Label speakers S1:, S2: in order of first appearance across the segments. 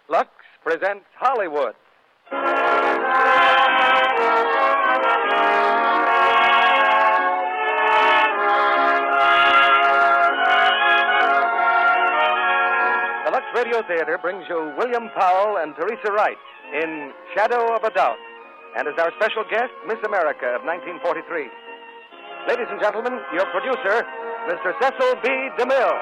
S1: Lux presents Hollywood. The Lux Radio Theater brings you William Powell and Teresa Wright in Shadow of a Doubt, and as our special guest, Miss America of 1943. Ladies and gentlemen, your producer, Mr. Cecil B. DeMille.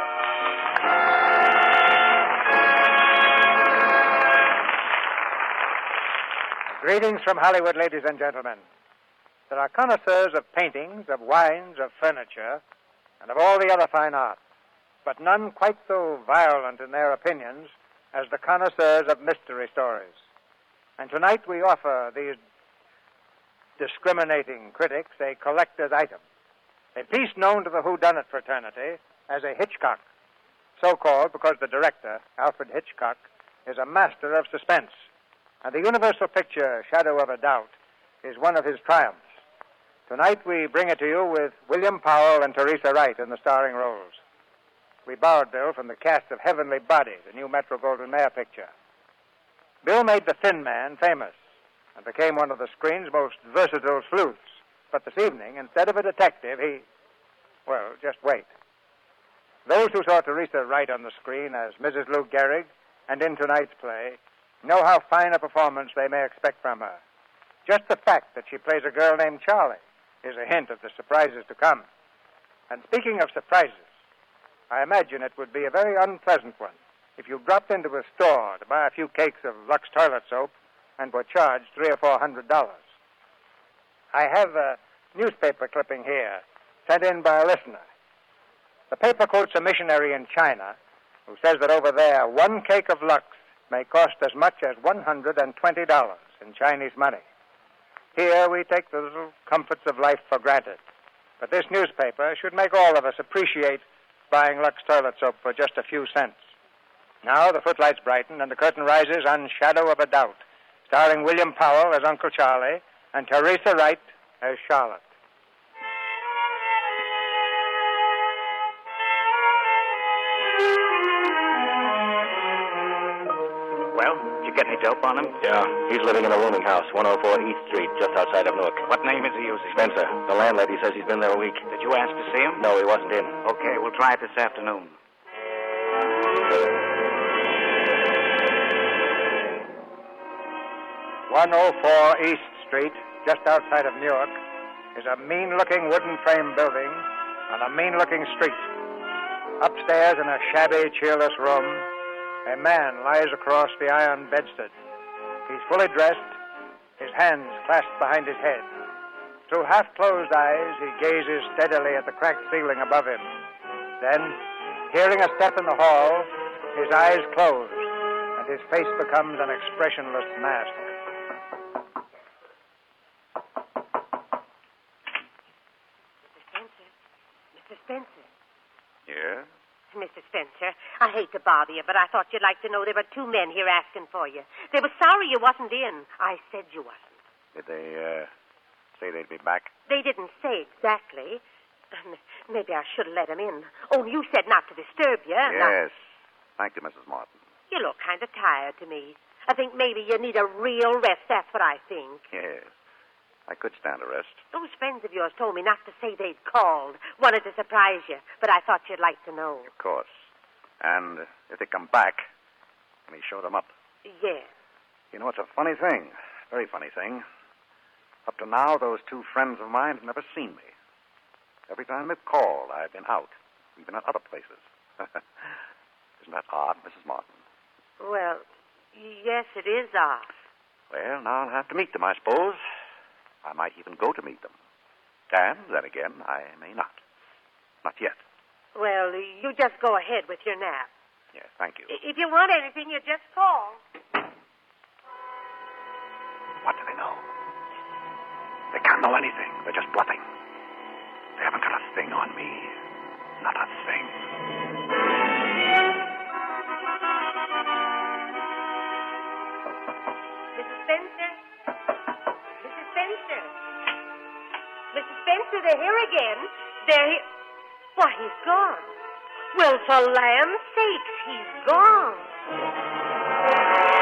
S2: Greetings from Hollywood, ladies and gentlemen. There are connoisseurs of paintings, of wines, of furniture, and of all the other fine arts, but none quite so violent in their opinions as the connoisseurs of mystery stories. And tonight we offer these discriminating critics a collector's item, a piece known to the whodunit fraternity as a Hitchcock, so called because the director, Alfred Hitchcock, is a master of suspense. And the universal picture, Shadow of a Doubt, is one of his triumphs. Tonight we bring it to you with William Powell and Teresa Wright in the starring roles. We borrowed Bill from the cast of Heavenly Body, the new Metro-Goldwyn-Mayer picture. Bill made the Thin Man famous and became one of the screen's most versatile sleuths. But this evening, instead of a detective, well, just wait. Those who saw Teresa Wright on the screen as Mrs. Lou Gehrig and in tonight's play know how fine a performance they may expect from her. Just the fact that she plays a girl named Charlie is a hint of the surprises to come. And speaking of surprises, I imagine it would be a very unpleasant one if you dropped into a store to buy a few cakes of Lux toilet soap and were charged $300 or $400. I have a newspaper clipping here, sent in by a listener. The paper quotes a missionary in China who says that over there, one cake of Lux may cost as much as $120 in Chinese money. Here we take the little comforts of life for granted. But this newspaper should make all of us appreciate buying Lux toilet soap for just a few cents. Now the footlights brighten and the curtain rises on Shadow of a Doubt, starring William Powell as Uncle Charlie and Teresa Wright as Charlotte.
S3: Well, did you get any dope on him?
S4: Yeah, he's living in a rooming house, 104 East Street, just outside of Newark.
S3: What name is he using?
S4: Spencer. The landlady says he's been there a week.
S3: Did you ask to see him?
S4: No, he wasn't in.
S3: Okay, we'll try it this afternoon.
S2: "104 East Street, just outside of Newark, is a mean-looking wooden frame building on a mean-looking street. Upstairs in a shabby, cheerless room, a man lies across the iron bedstead. He's fully dressed, his hands clasped behind his head. Through half-closed eyes, he gazes steadily at the cracked ceiling above him. Then, hearing a step in the hall, his eyes close, and his face becomes an expressionless mask.
S5: Mr. Spencer.
S4: Yeah?
S5: Mr. Spencer, I hate to bother you, but I thought you'd like to know there were two men here asking for you. They were sorry you wasn't in. I said you wasn't.
S4: Did they, say they'd be back?
S5: They didn't say exactly. Maybe I should have let them in. Oh, you said not to disturb you.
S4: Yes. Thank you, Mrs. Martin.
S5: You look kind of tired to me. I think maybe you need a real rest. That's what I think.
S4: Yes. I could stand a rest.
S5: Those friends of yours told me not to say they'd called. Wanted to surprise you, but I thought you'd like to know.
S4: Of course. And if they come back, let me show them up.
S5: Yes.
S4: You know, it's a funny thing. Very funny thing. Up to now, those two friends of mine have never seen me. Every time they've called, I've been out, even at other places. Isn't that odd, Mrs. Martin?
S5: Well, yes, it is odd.
S4: Well, now I'll have to meet them, I suppose. I might even go to meet them. And then again, I may not. Not yet.
S5: Well, you just go ahead with your nap.
S4: Yes, thank you.
S5: If you want anything, you just call.
S4: What do they know? They can't know anything. They're just bluffing. They haven't got a thing on me. Not a thing.
S5: Mrs. Spencer? Mrs. Spencer? Mrs. Spencer, they're here again. They're here. Why, he's gone. Well, for land's sakes, he's gone.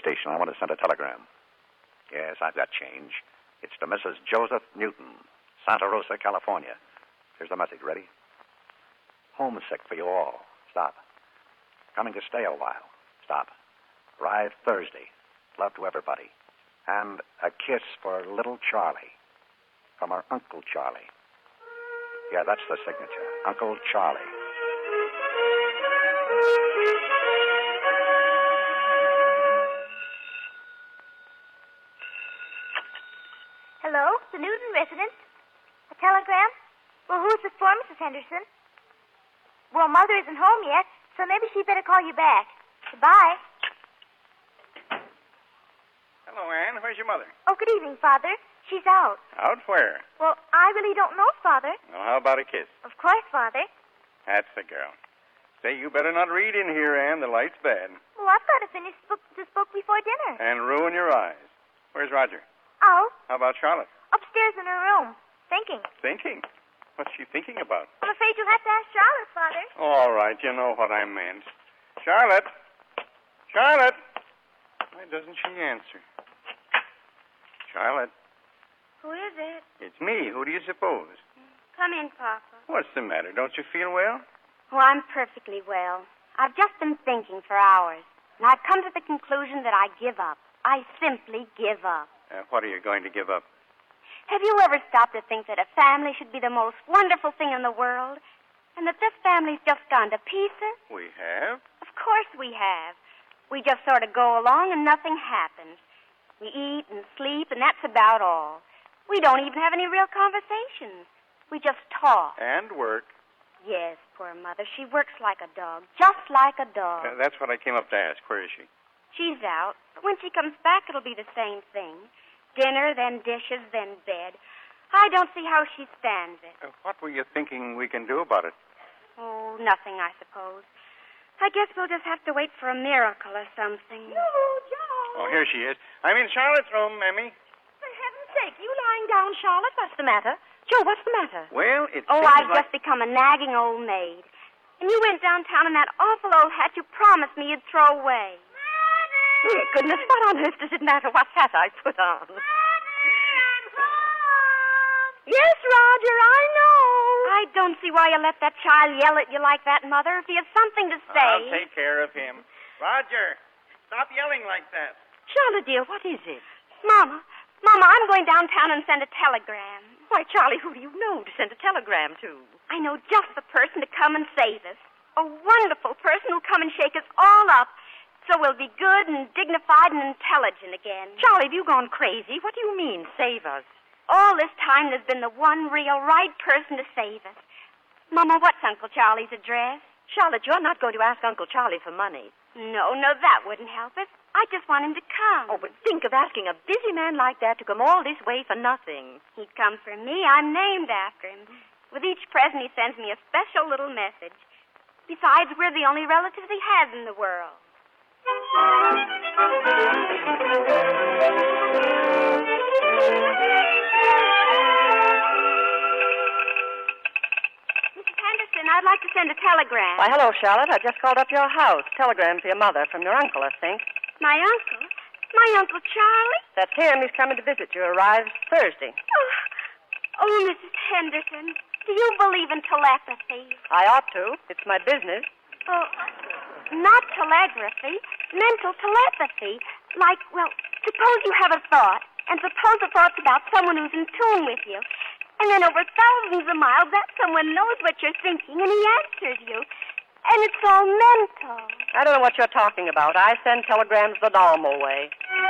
S4: station. I want to send a telegram. Yes, I've got change. It's to Mrs. Joseph Newton, Santa Rosa, California. Here's the message. Ready? Homesick for you all. Stop. Coming to stay a while. Stop. Arrive Thursday. Love to everybody. And a kiss for little Charlie. From our Uncle Charlie. Yeah, that's the signature. Uncle Charlie.
S6: Hello, the Newton residence. A telegram? Well, who's this for, Mrs. Henderson? Well, Mother isn't home yet, so maybe she'd better call you back. Goodbye.
S7: Hello, Anne. Where's your mother?
S6: Oh, good evening, Father. She's out.
S7: Out where?
S6: Well, I really don't know, Father.
S7: Well, how about a kiss?
S6: Of course, Father.
S7: That's the girl. Say, you better not read in here, Anne. The light's bad.
S6: Well, I've got to finish this book before dinner.
S7: And ruin your eyes. Where's Roger?
S6: Out.
S7: How about Charlotte?
S6: Upstairs in her room. Thinking.
S7: Thinking? What's she thinking about?
S6: I'm afraid you'll have to ask Charlotte, Father.
S7: All right, you know what I meant. Charlotte! Charlotte! Why doesn't she answer? Charlotte,
S5: Who is it?
S7: it's me. Who do you suppose?
S5: Come in, Papa.
S7: What's the matter? Don't you feel well?
S5: Oh, I'm perfectly well. I've just been thinking for hours, and I've come to the conclusion that I give up. I simply give up.
S7: What are you going to give up?
S5: Have you ever stopped to think that a family should be the most wonderful thing in the world, and that this family's just gone to pieces?
S7: We have.
S5: Of course we have. We just sort of go along and nothing happens. We eat and sleep, and that's about all. We don't even have any real conversations. We just talk.
S7: And work.
S5: Yes, poor Mother. She works like a dog, just like a dog.
S7: That's what I came up to ask. Where is she?
S5: She's out, but when she comes back, it'll be the same thing. Dinner, then dishes, then bed. I don't see how she stands it.
S7: What were you thinking we can do about it?
S5: Oh, nothing, I suppose. I guess we'll just have to wait for a miracle or something.
S6: No, Joe.
S7: Oh, here she is. I'm in Charlotte's room, Mammy.
S6: For heaven's sake, you lying down, Charlotte? What's the matter? Joe, what's the matter?
S7: Well, it
S5: Oh,
S7: seems
S5: I've
S7: like...
S5: just become a nagging old maid. And you went downtown in that awful old hat you promised me you'd throw away.
S6: Dear goodness, what on earth does it matter what hat I put on? Yes, Roger, I know.
S5: I don't see why you let that child yell at you like that, Mother. If he has something to say...
S7: I'll take care of him. Roger, stop yelling like that.
S6: Charlotte, dear, what is it?
S5: Mama, I'm going downtown and send a telegram.
S6: Why, Charlie, who do you know to send a telegram to?
S5: I know just the person to come and save us. A wonderful person who'll come and shake us all up so we'll be good and dignified and intelligent again.
S6: Charlie, have you gone crazy? What do you mean, save us?
S5: All this time there's been the one real right person to save us. Mama, what's Uncle Charlie's address?
S6: Charlotte, you're not going to ask Uncle Charlie for money.
S5: No, that wouldn't help us. I just want him to come.
S6: Oh, but think of asking a busy man like that to come all this way for nothing.
S5: He'd come for me. I'm named after him. With each present, he sends me a special little message. Besides, we're the only relatives he has in the world. Mrs. Henderson, I'd like to send a telegram.
S6: Why, hello, Charlotte. I just called up your house. Telegram for your mother from your uncle, I think.
S5: My uncle? My Uncle Charlie?
S6: That's him. He's coming to visit you. Arrives Thursday.
S5: Oh, Mrs. Henderson, do you believe in telepathy?
S6: I ought to. It's my business.
S5: Oh, not telegraphy, mental telepathy. Like, well, suppose you have a thought, and suppose the thought's about someone who's in tune with you. And then over thousands of miles, that someone knows what you're thinking, and he answers you. And it's all mental.
S6: I don't know what you're talking about. I send telegrams the normal way.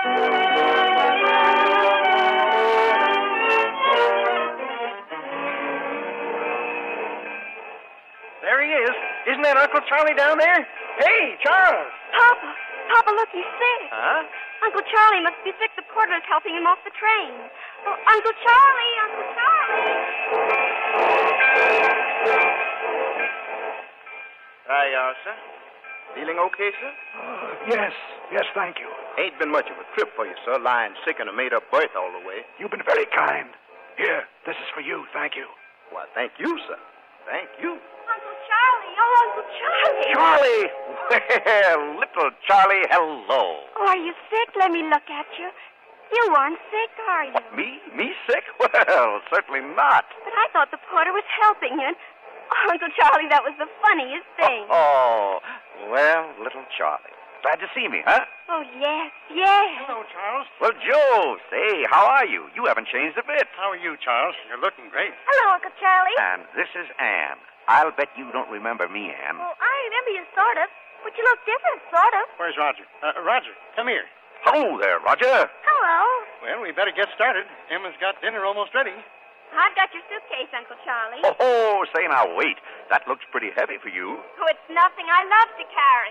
S7: There he is. Isn't that Uncle Charlie down there? Hey, Charles.
S5: Papa, look, he's sick.
S7: Huh?
S5: Uncle Charlie must be sick. The porter's helping him off the train. Oh, Uncle Charlie!
S3: Hi, sir. Feeling okay, sir?
S4: Yes, thank you.
S3: Ain't been much of a trip for you, sir, lying sick in a made-up berth all the way.
S4: You've been very kind. Here, this is for you. Thank you.
S3: Why, thank you, sir. Thank you.
S5: Uncle Charlie! Charlie. Oh, Uncle Charlie.
S4: Charlie! Well, little Charlie, hello.
S5: Oh, are you sick? Let me look at you. You aren't sick, are you?
S4: Me sick? Well, certainly not.
S5: But I thought the porter was helping you. And, oh, Uncle Charlie, that was the funniest thing.
S4: Oh, well, little Charlie. Glad to see me, huh?
S5: Oh, yes, yes.
S7: Hello, Charles.
S4: Well, Joe, say, how are you? You haven't changed a bit.
S7: How are you, Charles? You're looking great.
S6: Hello, Uncle Charlie.
S4: And this is Anne. I'll bet you don't remember me, Anne.
S6: Well, I remember you sort of, but you look different, sort of.
S7: Where's Roger? Roger, come here.
S4: Hello there, Roger.
S6: Hello.
S7: Well, we better get started. Emma's got dinner almost ready.
S5: I've got your suitcase, Uncle Charlie.
S4: Oh, say now, wait. That looks pretty heavy for you.
S5: Oh, it's nothing I love to carry.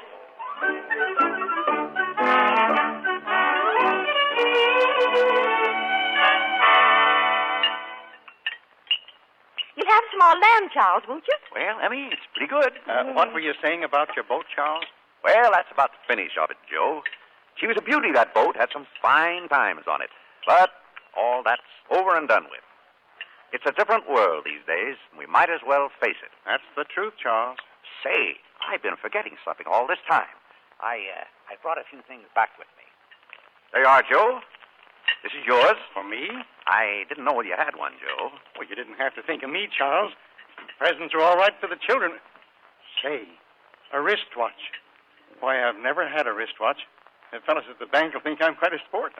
S6: You'll have some more lamb, Charles, won't you?
S4: Well, Emmy, it's pretty good.
S7: What were you saying about your boat, Charles?
S4: Well, that's about the finish of it, Joe. She was a beauty, that boat. Had some fine times on it. But all that's over and done with. It's a different world these days, and we might as well face it.
S7: That's the truth, Charles.
S4: Say, I've been forgetting something all this time. I brought a few things back with me. There you are, Joe. This is yours.
S7: For me?
S4: I didn't know you had one, Joe.
S7: Well, you didn't have to think of me, Charles. Presents are all right for the children. Say, a wristwatch. Why, I've never had a wristwatch. The fellows at the bank will think I'm quite a sport.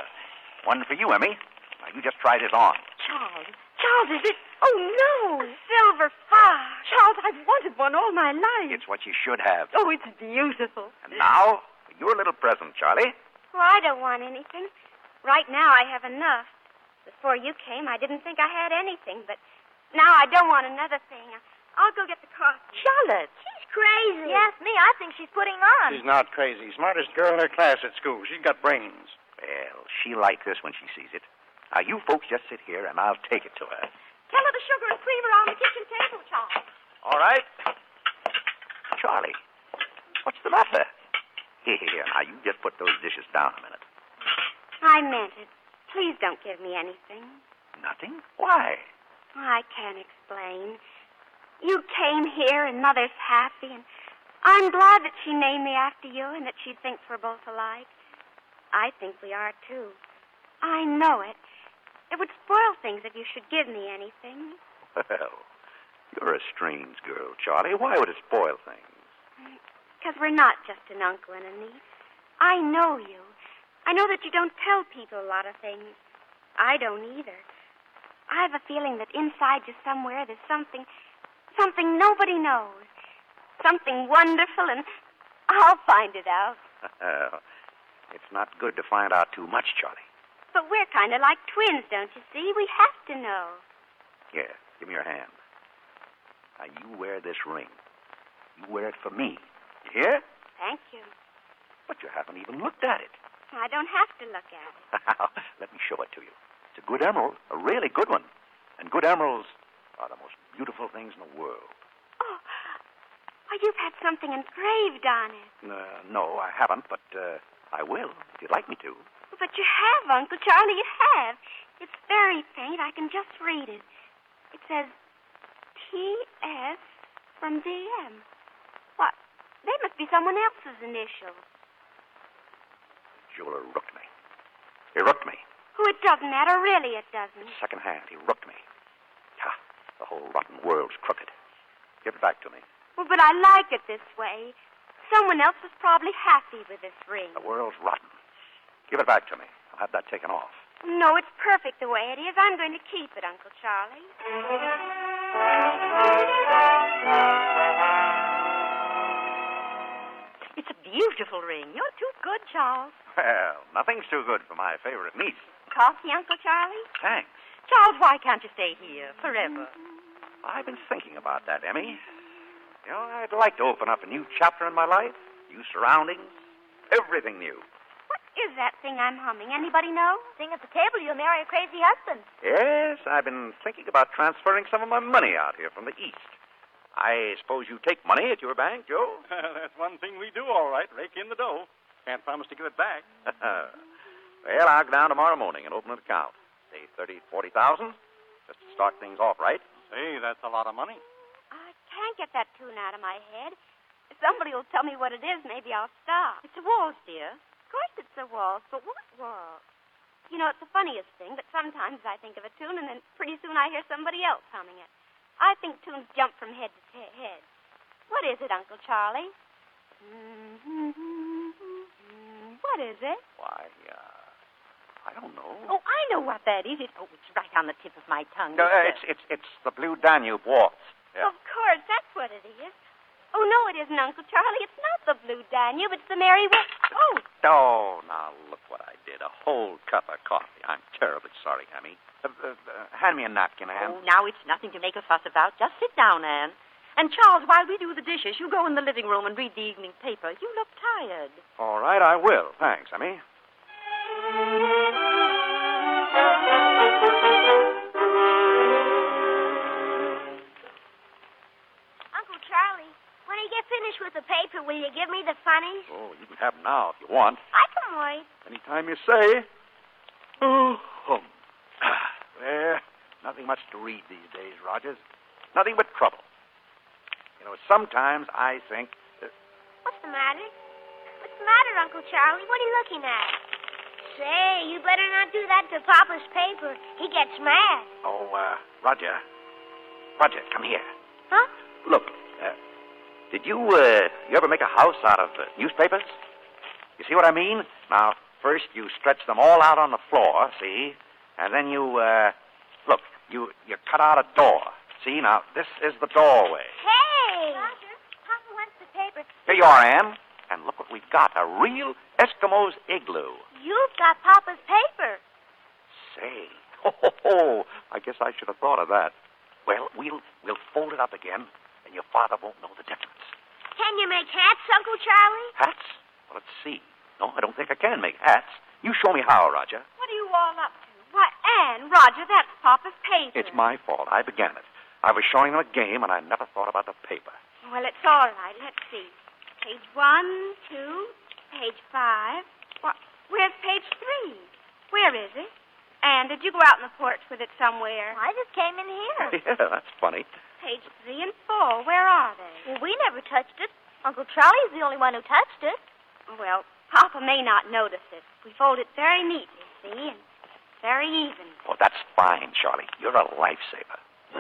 S4: One for you, Emmy. Now, you just try this on.
S6: Charles, is it? Oh, no.
S5: Silver fox.
S6: Charles, I've wanted one all my life.
S4: It's what you should have.
S6: Oh, it's beautiful.
S4: And now, for your little present, Charlie.
S5: Well, I don't want anything. Right now, I have enough. Before you came, I didn't think I had anything, but now I don't want another thing. I'll go get the coffee.
S6: Charlotte.
S5: She's crazy.
S6: Yes, me. I think she's putting on.
S7: She's not crazy. Smartest girl in her class at school. She's got brains.
S4: Well, she'll like this when she sees it. Now, you folks just sit here, and I'll take it to her.
S6: Tell her the sugar and cream are on the kitchen table, Charles.
S4: All right. Charlie, what's the matter? Here, now, you just put those dishes down a minute.
S5: I meant it. Please don't give me anything.
S4: Nothing? Why?
S5: I can't explain. You came here, and Mother's happy, and I'm glad that she named me after you and that she thinks we're both alike. I think we are, too. I know it. It would spoil things if you should give me anything.
S4: Well, you're a strange girl, Charlie. Why would it spoil things?
S5: Because we're not just an uncle and a niece. I know you. I know that you don't tell people a lot of things. I don't either. I have a feeling that inside you somewhere there's something nobody knows. Something wonderful, and I'll find it out.
S4: It's not good to find out too much, Charlie.
S5: But we're kind of like twins, don't you see? We have to know.
S4: Here, give me your hand. Now, you wear this ring. You wear it for me. You hear?
S5: Thank you.
S4: But you haven't even looked at it.
S5: I don't have to look at it.
S4: Let me show it to you. It's a good emerald, a really good one. And good emeralds are the most beautiful things in the world.
S5: Oh, you've had something engraved on it.
S4: No, I haven't, but I will, if you'd like me to.
S5: But you have, Uncle Charlie, you have. It's very faint. I can just read it. It says, T.S. from D.M. What? They must be someone else's initials.
S4: Jeweler rooked me. He rooked me.
S5: Oh, it doesn't matter. Really, it doesn't.
S4: Second hand, he rooked me. Ha, the whole rotten world's crooked. Give it back to me.
S5: Well, but I like it this way. Someone else was probably happy with this ring.
S4: The world's rotten. Give it back to me. I'll have that taken off.
S5: No, it's perfect the way it is. I'm going to keep it, Uncle Charlie.
S6: It's a beautiful ring. You're too good, Charles.
S4: Well, nothing's too good for my favorite niece.
S5: Coffee, Uncle Charlie?
S4: Thanks.
S6: Charles, why can't you stay here forever?
S4: I've been thinking about that, Emmy. You know, I'd like to open up a new chapter in my life. New surroundings. Everything new.
S5: What is that thing I'm humming? Anybody know?
S6: Sing at the table, you'll marry a crazy husband.
S4: Yes, I've been thinking about transferring some of my money out here from the East. I suppose you take money at your bank, Joe?
S7: That's one thing we do all right, rake in the dough. Can't promise to give it back.
S4: Well, I'll go down tomorrow morning and open an account. Say 30,000, 40,000, just to start things off right.
S7: Say, that's a lot of money.
S5: I can't get that tune out of my head. If somebody will tell me what it is, maybe I'll stop.
S8: It's a waltz, dear.
S5: Of course it's a waltz, but what waltz? You know, it's the funniest thing, but sometimes I think of a tune, and then pretty soon I hear somebody else humming it. I think tunes jump from head to head. What is it, Uncle Charlie? What is it?
S4: Why, I don't know.
S8: Oh, I know what that is. It's right on the tip of my tongue.
S4: No, it's the Blue Danube Waltz. Yeah.
S5: Of course, that's what it is. Oh, no, it isn't, Uncle Charlie. It's not the Blue Danube. It's the Merry Oh!
S4: Oh, now look what I did. A whole cup of coffee. I'm terribly sorry, Hammy. Hand me a napkin, Anne.
S8: Oh, now it's nothing to make a fuss about. Just sit down, Anne. And, Charles, while we do the dishes, you go in the living room and read the evening paper. You look tired.
S4: All right, I will. Thanks, Hammy.
S6: Uncle Charlie, when you get finished with the paper, will you give me the funnies?
S4: Oh, you can have them now if you want.
S6: I can wait.
S4: Anytime you say. Oh, there. Nothing much to read these days, Rogers. Nothing but trouble. You know, sometimes I think...
S6: What's the matter? What's the matter, Uncle Charlie? What are you looking at? Say, you better not do that to Papa's paper. He gets mad.
S4: Oh, Roger. Roger, come here.
S6: Huh?
S4: Look, did you ever make a house out of newspapers? You see what I mean? Now, first you stretch them all out on the floor, see? And then you, look, you cut out a door. See, now, this is the doorway.
S6: Hey! Roger, Papa wants the paper.
S4: Here you are, Anne. And look what we've got, a real Eskimo's igloo.
S6: You've got Papa's paper.
S4: Say, I guess I should have thought of that. Well, we'll fold it up again, and your father won't know the difference.
S6: Can you make hats, Uncle Charlie?
S4: Hats? Well, let's see. No, I don't think I can make hats. You show me how, Roger.
S5: What are you all up to? Why, Anne, Roger, that's Papa's paper.
S4: It's my fault. I began it. I was showing them a game, and I never thought about the paper.
S5: Well, it's all right. Let's see. Page 1, 2, page 5. Where's page 3? Where is it? Anne, did you go out on the porch with it somewhere?
S6: I just came in here.
S4: Yeah, that's funny.
S5: Page 3 and 4, where are they?
S6: Well, we never touched it. Uncle Charlie's the only one who touched it.
S5: Well, Papa may not notice it. We fold it very neatly, see, and very even.
S4: Oh, that's fine, Charlie. You're a lifesaver.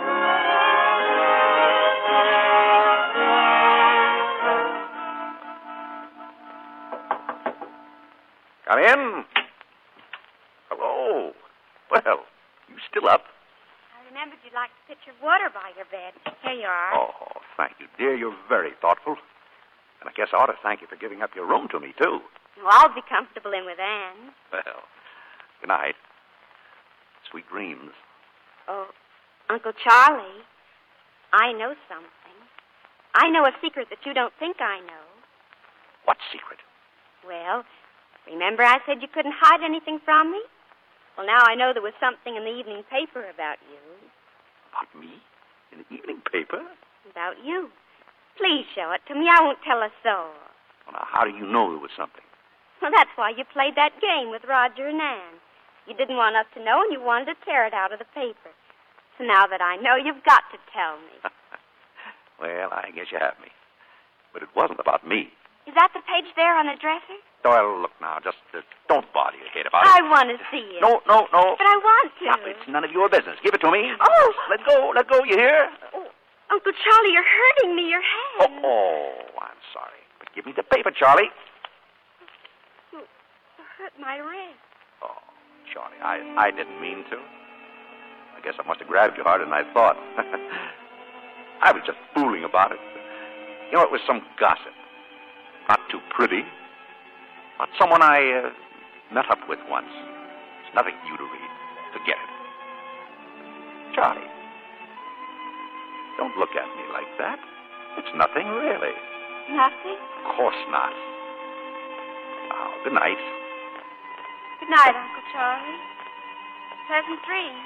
S4: Come in. Hello. Well, you still up?
S5: I remembered you'd like a pitcher of water by your bed. Here you are.
S4: Oh, thank you, dear. You're very thoughtful. And I guess I ought to thank you for giving up your room to me, too.
S5: Well, I'll be comfortable in with Anne.
S4: Well, good night. Sweet dreams.
S5: Oh, Uncle Charlie, I know something. I know a secret that you don't think I know.
S4: What secret?
S5: Well, remember I said you couldn't hide anything from me? Well, now I know there was something in the evening paper about you.
S4: About me? In the evening paper?
S5: About you. Please show it to me. I won't tell a soul.
S4: Well, now, how do you know there was something?
S5: Well, that's why you played that game with Roger and Anne. You didn't want us to know, and you wanted to tear it out of the paper. So now that I know, you've got to tell me.
S4: Well, I guess you have me. But it wasn't about me.
S5: Is that the page there on the dresser?
S4: Well, look now, just don't bother your head about it.
S5: I want to see it.
S4: No.
S5: But I want to.
S4: Stop, it's none of your business. Give it to me.
S5: Oh.
S4: Let go, you hear?
S5: Oh, Uncle Charlie, you're hurting me, your hand.
S4: Oh, I'm sorry. But give me the paper, Charlie.
S5: You hurt my wrist.
S4: Oh, Charlie, I didn't mean to. I guess I must have grabbed you harder than I thought. I was just fooling about it. You know, it was some gossip. Not too pretty. About someone I met up with once. It's nothing for you to read. Forget it. Charlie, don't look at me like that. It's nothing, really.
S5: Nothing?
S4: Of course not. Now, good night.
S5: Good night, Uncle Charlie. Pleasant dreams.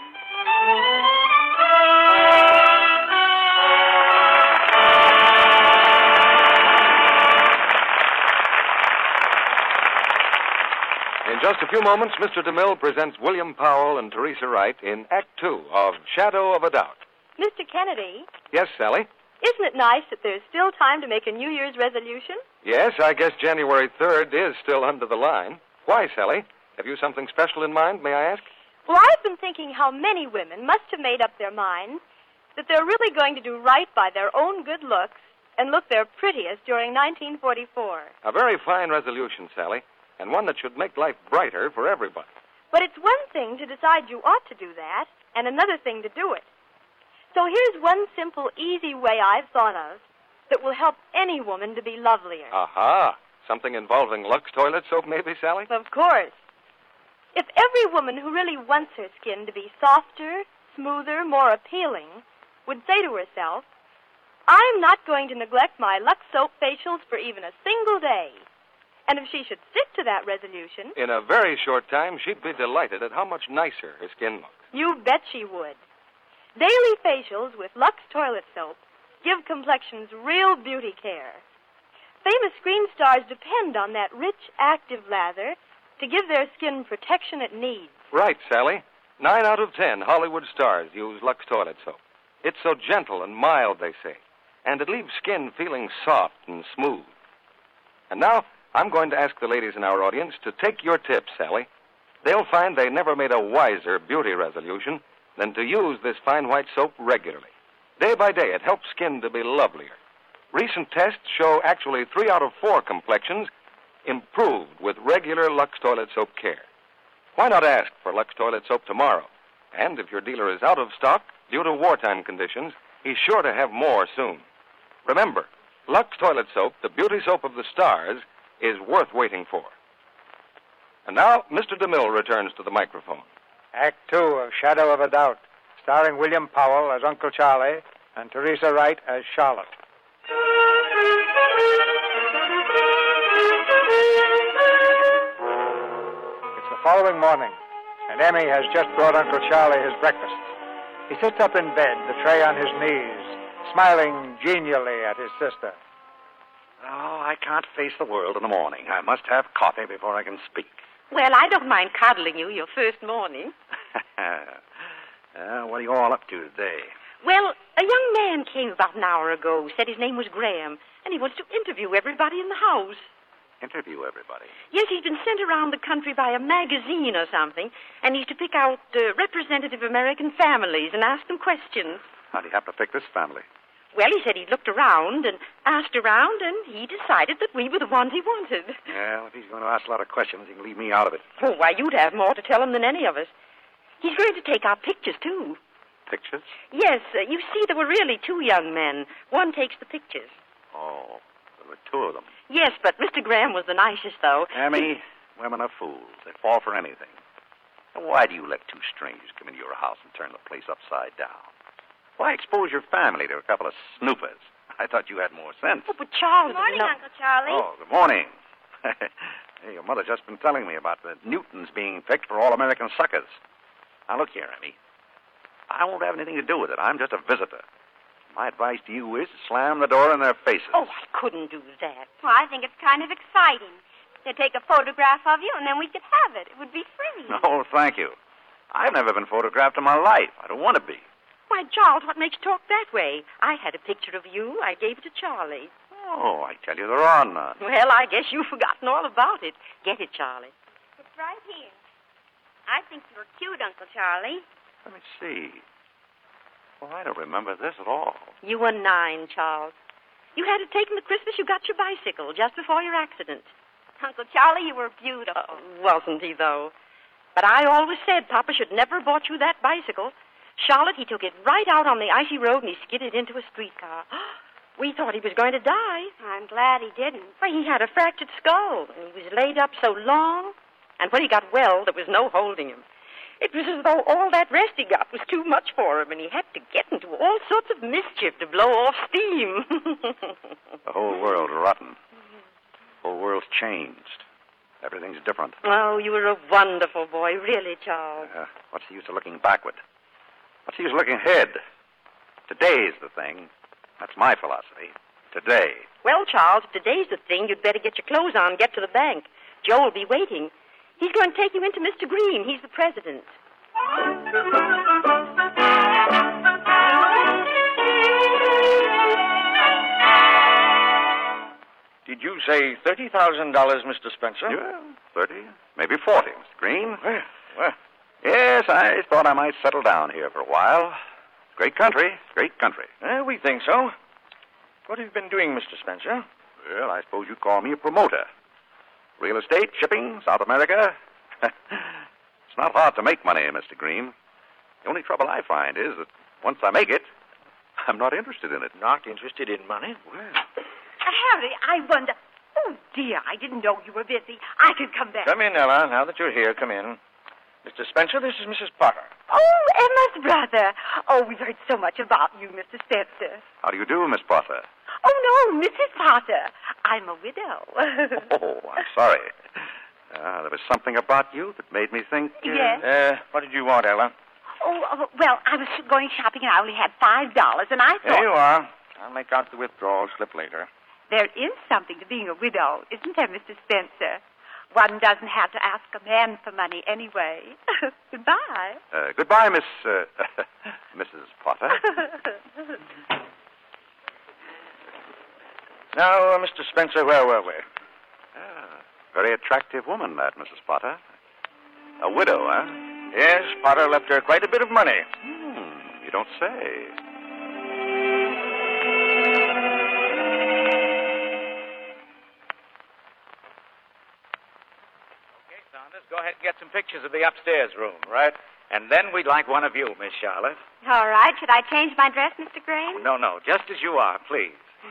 S1: In just a few moments, Mr. DeMille presents William Powell and Teresa Wright in Act Two of Shadow of a Doubt.
S8: Mr. Kennedy,
S1: Yes, Sally?
S9: Isn't it nice that there's still time to make a New Year's resolution?
S1: Yes, I guess January 3rd is still under the line. Why, Sally? Have you something special in mind, may I ask?
S9: Well, I've been thinking how many women must have made up their minds that they're really going to do right by their own good looks and look their prettiest during 1944.
S1: A very fine resolution, Sally, and one that should make life brighter for everybody.
S9: But it's one thing to decide you ought to do that, and another thing to do it. So here's one simple, easy way I've thought of that will help any woman to be lovelier.
S1: Aha! Something involving Lux toilet soap, maybe, Sally?
S9: Of course. If every woman who really wants her skin to be softer, smoother, more appealing would say to herself, I'm not going to neglect my Lux soap facials for even a single day. And if she should stick to that resolution...
S1: In a very short time, she'd be delighted at how much nicer her skin looks.
S9: You bet she would. Daily facials with Lux toilet soap give complexions real beauty care. Famous screen stars depend on that rich, active lather to give their skin protection it needs.
S1: Right, Sally. 9 out of 10 Hollywood stars use Lux toilet soap. It's so gentle and mild, they say, and it leaves skin feeling soft and smooth. And now, I'm going to ask the ladies in our audience to take your tips, Sally. They'll find they never made a wiser beauty resolution than to use this fine white soap regularly. Day by day, it helps skin to be lovelier. Recent tests show actually 3 out of 4 complexions improved with regular Lux toilet soap care. Why not ask for Lux toilet soap tomorrow? And if your dealer is out of stock due to wartime conditions, he's sure to have more soon. Remember, Lux toilet soap, the beauty soap of the stars, is worth waiting for. And now, Mr. DeMille returns to the microphone.
S2: Act 2 of Shadow of a Doubt, starring William Powell as Uncle Charlie and Teresa Wright as Charlotte. It's the following morning, and Emmy has just brought Uncle Charlie his breakfast. He sits up in bed, the tray on his knees, smiling genially at his sister.
S4: Oh, I can't face the world in the morning. I must have coffee before I can speak.
S8: Well, I don't mind cuddling you your first morning.
S4: What are you all up to today?
S8: Well, a young man came about an hour ago, said his name was Graham, and he wants to interview everybody in the house.
S4: Interview everybody?
S8: Yes, he's been sent around the country by a magazine or something, and he's to pick out representative American families and ask them questions.
S4: How do you have to pick this family?
S8: Well, he said he'd looked around and asked around, and he decided that we were the ones he wanted.
S4: Well, if he's going to ask a lot of questions, he can leave me out of it.
S8: Oh, why, you'd have more to tell him than any of us. He's going to take our pictures, too.
S4: Pictures?
S8: Yes, you see, there were really 2 young men. One takes the pictures.
S4: Oh, there were 2 of them.
S8: Yes, but Mr. Graham was the nicest, though.
S4: Emmy, women are fools. They fall for anything. Why do you let 2 strangers come into your house and turn the place upside down? Why expose your family to a couple of snoopers? I thought you had more sense.
S8: Oh, but Charles...
S6: Good morning, Uncle Charlie.
S4: Oh, good morning. Hey, your mother's just been telling me about the Newtons being picked for All-American suckers. Now, look here, Emmy. I won't have anything to do with it. I'm just a visitor. My advice to you is to slam the door in their faces.
S8: Oh, I couldn't do that.
S5: Well, I think it's kind of exciting. They'd take a photograph of you, and then we could have it. It would be free.
S4: No, thank you. I've never been photographed in my life. I don't want to be.
S8: Why, Charles, what makes you talk that way? I had a picture of you. I gave it to Charlie.
S4: Oh, I tell you, there are none.
S8: Well, I guess you've forgotten all about it. Get it, Charlie.
S5: It's right here. I think you're cute, Uncle Charlie.
S4: Let me see. Well, I don't remember this at all.
S8: You were 9, Charles. You had it taken the Christmas you got your bicycle just before your accident.
S5: Uncle Charlie, you were beautiful.
S8: Wasn't he, though? But I always said Papa should never have bought you that bicycle. Charlotte, he took it right out on the icy road and he skidded into a streetcar. We thought he was going to die.
S5: I'm glad he didn't.
S8: Why, he had a fractured skull, and he was laid up so long. And when he got well, there was no holding him. It was as though all that rest he got was too much for him, and he had to get into all sorts of mischief to blow off steam.
S4: The whole world's rotten. The whole world's changed. Everything's different.
S8: Oh, you were a wonderful boy, really, Charles.
S4: What's the use of looking backward? What's the use of looking ahead? Today's the thing. That's my philosophy. Today.
S8: Well, Charles, if today's the thing, you'd better get your clothes on and get to the bank. Joe will be waiting. He's going to take you into Mr. Green. He's the president.
S1: you say $30,000, Mr. Spencer?
S4: Yeah, 30, maybe 40, Mr. Green.
S1: Well,
S4: Yes, I thought I might settle down here for a while. Great country, great country.
S1: we think so. What have you been doing, Mr. Spencer?
S4: Well, I suppose you'd call me a promoter. Real estate, shipping, South America. It's not hard to make money, Mr. Green. The only trouble I find is that once I make it, I'm not interested in it.
S1: Not interested in money?
S4: Well,
S10: Harry, I wonder... Oh, dear, I didn't know you were busy. I can come back.
S1: Come in, Ella. Now that you're here, come in. Mr. Spencer, this is Mrs. Potter.
S10: Oh, Emma's brother. Oh, we've heard so much about you, Mr. Spencer.
S4: how do you do, Miss Potter?
S10: Oh, no, Mrs. Potter. I'm a widow.
S4: Oh, I'm sorry. There was something about you that made me think...
S10: Yes?
S1: What did you want, Ella?
S10: Oh, well, I was going shopping and I only had $5, and I thought...
S1: There you are. I'll make out the withdrawal slip later.
S10: There is something to being a widow, isn't there, Mr. Spencer? One doesn't have to ask a man for money anyway. Goodbye.
S4: Goodbye, Mrs. Potter.
S1: Now, Mr. Spencer, where were we?
S4: Very attractive woman, that, Mrs. Potter. A widow, huh?
S1: Yes, Potter left her quite a bit of money.
S4: You don't say.
S11: Go ahead and get some pictures of the upstairs room, right? And then we'd like one of you, Miss Charlotte.
S5: All right. Should I change my dress, Mr. Graham?
S11: No, just as you are, please.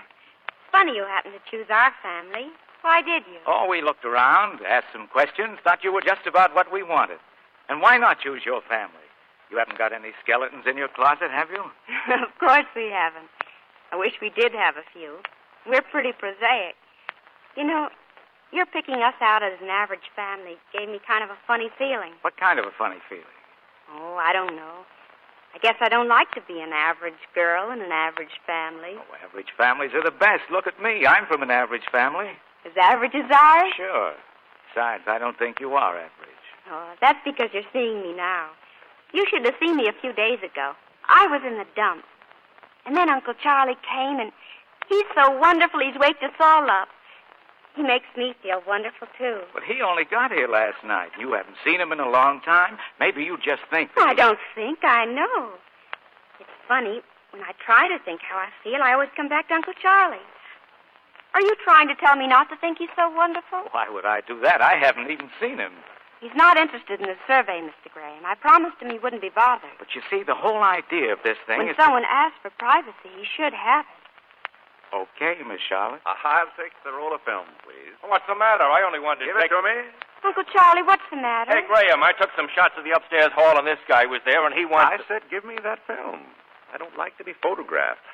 S5: Funny you happen to choose our family. Why did you?
S11: Oh, we looked around, asked some questions, thought you were just about what we wanted. And why not choose your family? You haven't got any skeletons in your closet, have you?
S5: Of course we haven't. I wish we did have a few. We're pretty prosaic. You know, your picking us out as an average family gave me kind of a funny feeling.
S11: What kind of a funny feeling?
S5: Oh, I don't know. I guess I don't like to be an average girl in an average family.
S11: Oh, average families are the best. Look at me. I'm from an average family.
S5: As average as ours?
S11: Sure. Besides, I don't think you are average.
S5: Oh, that's because you're seeing me now. You should have seen me a few days ago. I was in the dumps. And then Uncle Charlie came, and he's so wonderful he's waked us all up. He makes me feel wonderful, too.
S11: But he only got here last night. You haven't seen him in a long time. Maybe you just think that
S5: I don't think. I know. It's funny. When I try to think how I feel, I always come back to Uncle Charlie. Are you trying to tell me not to think he's so wonderful?
S11: Why would I do that? I haven't even seen him.
S5: He's not interested in the survey, Mr. Graham. I promised him he wouldn't be bothered.
S11: But you see, the whole idea of this thing
S5: When
S11: is...
S5: someone asks for privacy, he should have it.
S11: Okay, Miss Charlotte.
S4: I'll take the roll of film, please.
S3: What's the matter? I only wanted
S4: Give
S3: to
S4: it to me.
S5: Uncle Charlie, what's the matter?
S3: Hey, Graham, I took some shots of the upstairs hall, and this guy was there, and he
S4: I
S3: wants...
S4: said give me that film. I don't like to be photographed.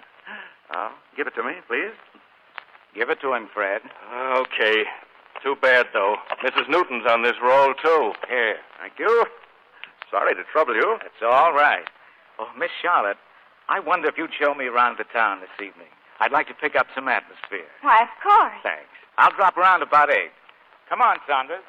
S4: Now, give it to me, please.
S11: Give it to him, Fred.
S3: Okay. Too bad, though. Mrs. Newton's on this roll, too.
S11: Here.
S4: Thank you. Sorry to trouble you.
S11: That's all right. Oh, Miss Charlotte, I wonder if you'd show me around the town this evening. I'd like to pick up some atmosphere.
S5: Why, of course.
S11: Thanks. I'll drop around about 8. Come on, Saunders.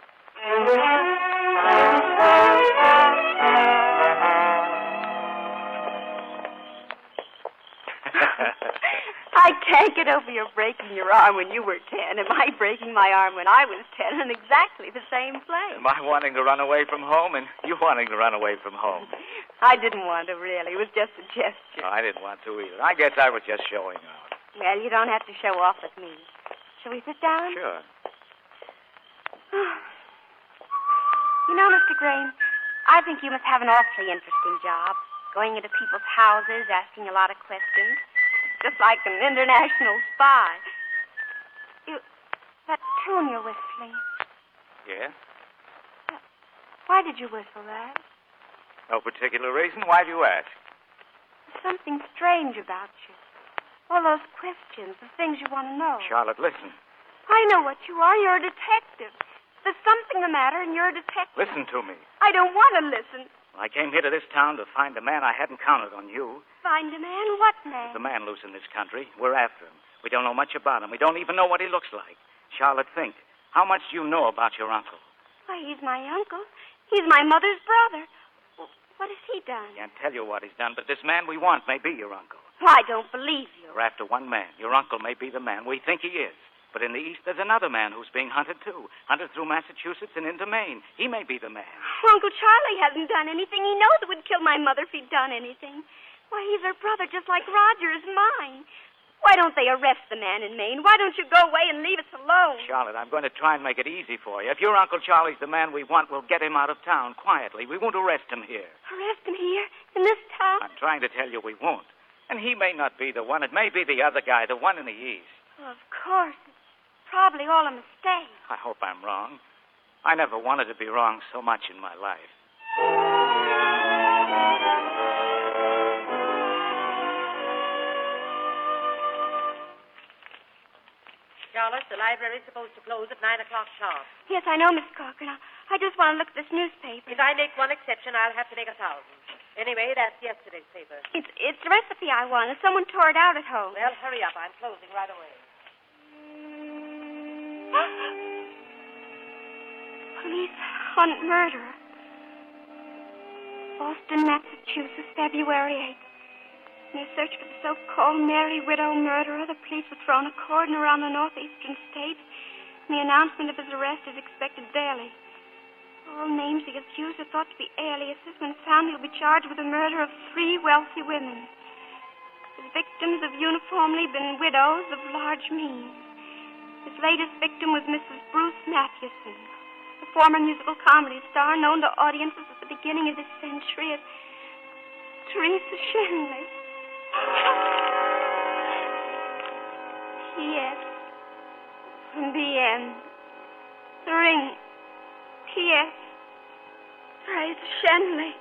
S9: I can't get over your breaking your arm when you were 10 and my breaking my arm when I was 10 in exactly the same place.
S11: My wanting to run away from home and you wanting to run away from home.
S9: I didn't want to, really. It was just a gesture.
S11: I didn't want to either. I guess I was just showing off.
S5: Well, you don't have to show off with me. Shall we sit down?
S11: Sure.
S5: You know, Mr. Graham, I think you must have an awfully interesting job. Going into people's houses, asking a lot of questions. Just like an international spy. That tune you're whistling.
S11: Yeah?
S5: Why did you whistle that?
S11: No particular reason. Why do you ask?
S5: There's something strange about you. All those questions, the things you want to know.
S11: Charlotte, listen.
S5: I know what you are. You're a detective. There's something the matter, and you're a detective.
S11: Listen to me.
S5: I don't want to listen.
S11: I came here to this town to find a man. I hadn't counted on you.
S5: Find a man? What man?
S11: There's a man loose in this country. We're after him. We don't know much about him. We don't even know what he looks like. Charlotte, think. How much do you know about your uncle?
S5: Why, he's my uncle. He's my mother's brother. What has he done?
S11: Can't tell you what he's done, but this man we want may be your uncle.
S5: Well, I don't believe you.
S11: We're after one man. Your uncle may be the man. We think he is. But in the east, there's another man who's being hunted, too. Hunted through Massachusetts and into Maine. He may be the man.
S5: Uncle Charlie hasn't done anything. He knows it would kill my mother if he'd done anything. Why, he's her brother just like Roger is mine. Why don't they arrest the man in Maine? Why don't you go away and leave us alone?
S11: Charlotte, I'm going to try and make it easy for you. If your Uncle Charlie's the man we want, we'll get him out of town quietly. We won't arrest him here.
S5: Arrest him here? In this town?
S11: I'm trying to tell you we won't. And he may not be the one. It may be the other guy, the one in the east.
S5: Well, of course. It's probably all a mistake.
S11: I hope I'm wrong. I never wanted to be wrong so much in my life.
S8: Charlotte, the library's supposed to close at 9 o'clock sharp.
S5: Yes, I know, Miss Corcoran. I just want to look at this newspaper.
S8: If I make one exception, I'll have to make 1,000. Anyway, that's yesterday's paper.
S5: It's the recipe I wanted. Someone tore it out at home.
S8: Well, hurry up. I'm closing right away.
S5: Police hunt murderer. Boston, Massachusetts, February 8th. In their search for the so-called Mary Widow murderer, the police have thrown a cordon around the northeastern states, and the announcement of his arrest is expected daily. All names the accused are thought to be aliases. When found, he'll be charged with the murder of 3 wealthy women. His victims have uniformly been widows of large means. His latest victim was Mrs. Bruce Mathewson, the former musical comedy star known to audiences at the beginning of this century as Teresa Shenley. P.S. From the end. The ring. P.S. Teresa Shenley.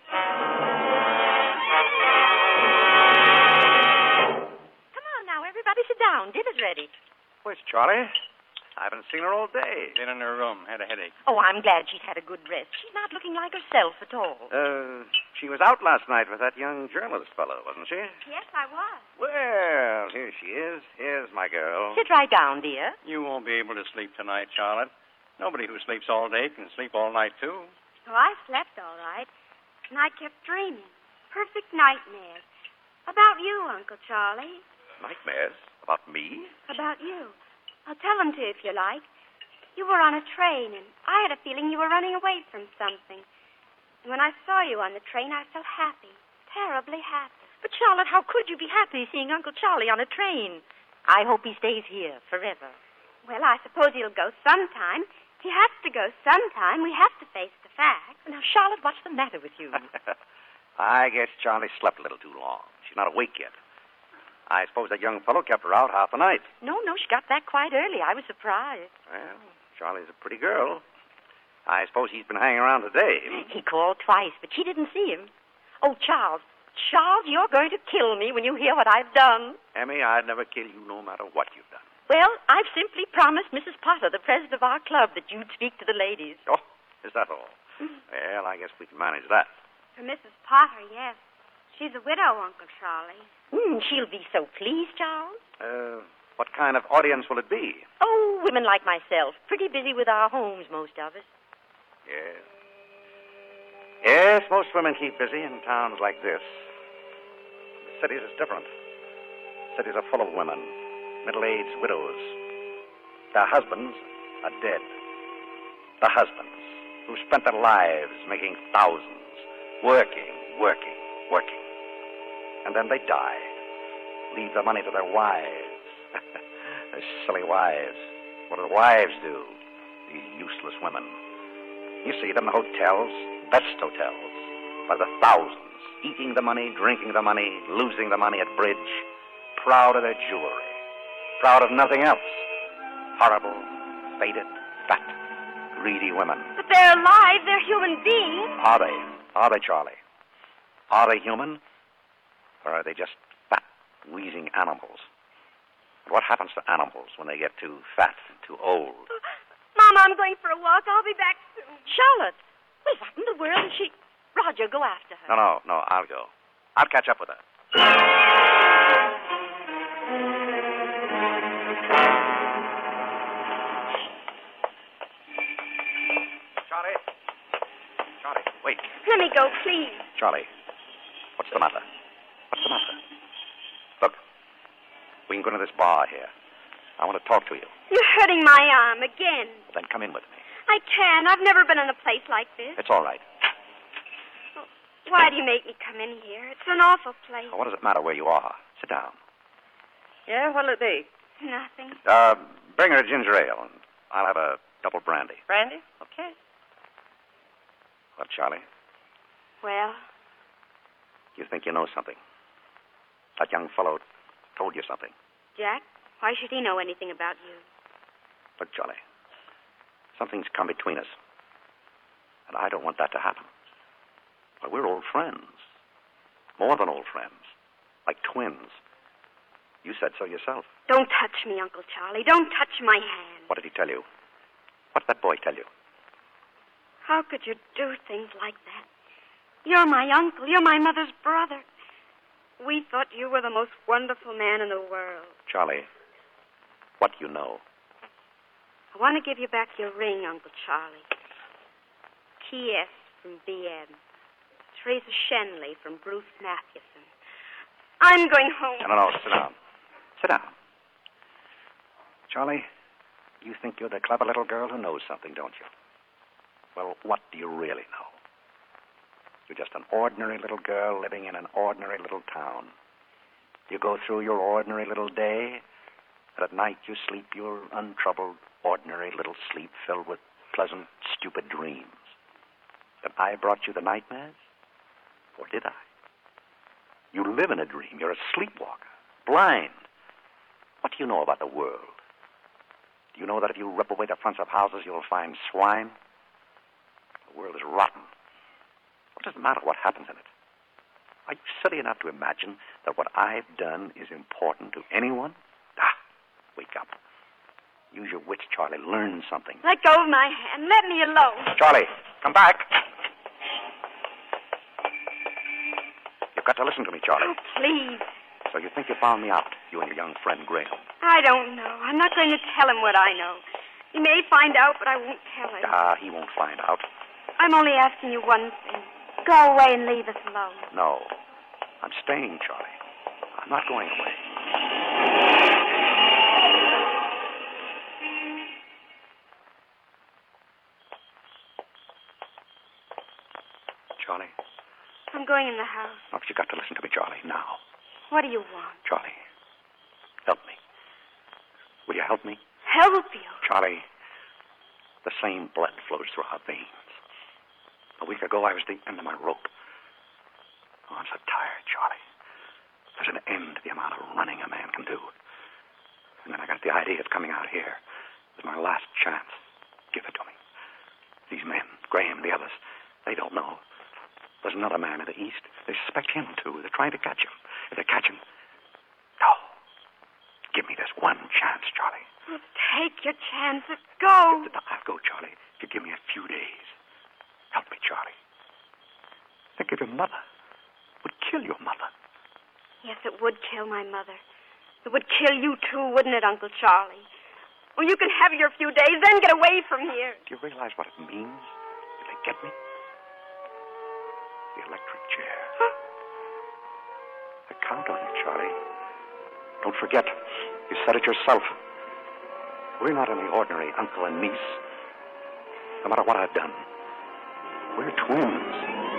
S8: Come on now, everybody sit down. Dinner's ready.
S4: Where's Charlie? I haven't seen her all day.
S7: Been in her room. Had a headache.
S8: Oh, I'm glad she's had a good rest. She's not looking like herself at all.
S4: She was out last night with that young journalist fellow, wasn't she?
S5: Yes, I was.
S4: Well, here she is. Here's my girl.
S8: Sit right down, dear.
S7: You won't be able to sleep tonight, Charlotte. Nobody who sleeps all day can sleep all night, too.
S5: Oh, I slept all right. And I kept dreaming. Perfect nightmares. About you, Uncle Charlie.
S4: Nightmares? About me?
S5: About you. I'll tell them to you if you like. You were on a train, and I had a feeling you were running away from something. And when I saw you on the train, I felt happy. Terribly happy.
S8: But, Charlotte, how could you be happy seeing Uncle Charlie on a train? I hope he stays here forever.
S5: Well, I suppose he'll go sometime. He has to go sometime. We have to face the facts.
S8: Now, Charlotte, what's the matter with you?
S4: I guess Charlie slept a little too long. She's not awake yet. I suppose that young fellow kept her out half the night.
S8: No, she got back quite early. I was surprised.
S4: Well, Charlie's a pretty girl. I suppose he's been hanging around today.
S8: He called twice, but she didn't see him. Oh, Charles, you're going to kill me when you hear what I've done.
S4: Emmy, I'd never kill you no matter what you've done.
S8: Well, I've simply promised Mrs. Potter, the president of our club, that you'd speak to the ladies.
S4: Oh, is that all? Well, I guess we can manage that.
S5: For Mrs. Potter, yes. She's a widow, Uncle Charlie.
S8: She'll be so pleased, Charles.
S4: What kind of audience will it be?
S8: Oh, women like myself. Pretty busy with our homes, most of us.
S4: Yes. Yes, most women keep busy in towns like this. Cities is different. Cities are full of women, middle-aged widows. Their husbands are dead. The husbands who spent their lives making thousands, working. And then they die. Leave the money to their wives. Their silly wives. What do the wives do? These useless women. You see them in hotels, best hotels, by the thousands, eating the money, drinking the money, losing the money at bridge, proud of their jewelry, proud of nothing else. Horrible, faded, fat, greedy women.
S5: But they're alive. They're human beings.
S4: Are they? Are they, Charlie? Are they human? Or are they just fat, wheezing animals? What happens to animals when they get too fat and too old?
S5: Mama, I'm going for a walk. I'll be back soon.
S8: Charlotte! Well, what in the world is she... Roger, go after her.
S4: No, I'll go. I'll catch up with her. Charlie, wait.
S5: Let me go, please.
S4: Charlie, what's the matter? Look, we can go to this bar here. I want to talk to you.
S5: You're hurting my arm again.
S4: Then come in with me.
S5: I can't. I've never been in a place like this.
S4: It's all right.
S5: Why do you make me come in here? It's an awful place.
S4: What does it matter where you are? Sit down.
S8: Yeah, what'll it be?
S5: Nothing.
S4: Bring her a ginger ale, and I'll have a double brandy.
S8: Brandy? Okay.
S4: What, Charlie?
S5: Well?
S4: You think you know something? That young fellow told you something.
S5: Jack, why should he know anything about you?
S4: Look, Charlie, something's come between us. And I don't want that to happen. But we're old friends. More than old friends. Like twins. You said so yourself.
S5: Don't touch me, Uncle Charlie. Don't touch my hand.
S4: What did he tell you? What did that boy tell you?
S5: How could you do things like that? You're my uncle. You're my mother's brother. We thought you were the most wonderful man in the world.
S4: Charlie, what do you know?
S5: I want to give you back your ring, Uncle Charlie. T.S. from B.M. Teresa Shenley from Bruce Mathewson. I'm going home.
S4: No, sit down. Sit down. Charlie, you think you're the clever little girl who knows something, don't you? Well, what do you really know? You're just an ordinary little girl living in an ordinary little town. You go through your ordinary little day, and at night you sleep your untroubled, ordinary little sleep filled with pleasant, stupid dreams. That I brought you the nightmares? Or did I? You live in a dream. You're a sleepwalker, blind. What do you know about the world? Do you know that if you rip away the fronts of houses, you'll find swine? The world is rotten. What does it matter what happens in it? Are you silly enough to imagine that what I've done is important to anyone? Wake up. Use your wits, Charlie. Learn something.
S5: Let go of my hand. Let me alone.
S4: Charlie, come back. You've got to listen to me, Charlie.
S5: Oh, please.
S4: So you think you found me out, you and your young friend Graham?
S5: I don't know. I'm not going to tell him what I know. He may find out, but I won't tell him.
S4: He won't find out.
S5: I'm only asking you one thing. Go away and leave us alone.
S4: No. I'm staying, Charlie. I'm not going away. Charlie?
S5: I'm going in the house.
S4: Look, you got to listen to me, Charlie, now.
S5: What do you want?
S4: Charlie, help me. Will you help me?
S5: Help you?
S4: Charlie, the same blood flows through our veins. A week ago, I was the end of my rope. Oh, I'm so tired, Charlie. There's an end to the amount of running a man can do. And then I got the idea of coming out here. It's my last chance. Give it to me. These men, Graham, the others, they don't know. There's another man in the East. They suspect him, too. They're trying to catch him. If they catch him... No. Give me this one chance, Charlie.
S5: Well, take your chances. Go.
S4: I'll go, Charlie, if you give me a few days. Help me, Charlie. Think of your mother. It would kill your mother.
S5: Yes, it would kill my mother. It would kill you, too, wouldn't it, Uncle Charlie? Well, you can have your few days, then get away from here.
S4: Do you realize what it means if they get me? The electric chair.
S5: Huh?
S4: I count on you, Charlie. Don't forget, you said it yourself. We're not any ordinary uncle and niece. No matter what I've done, we're twins.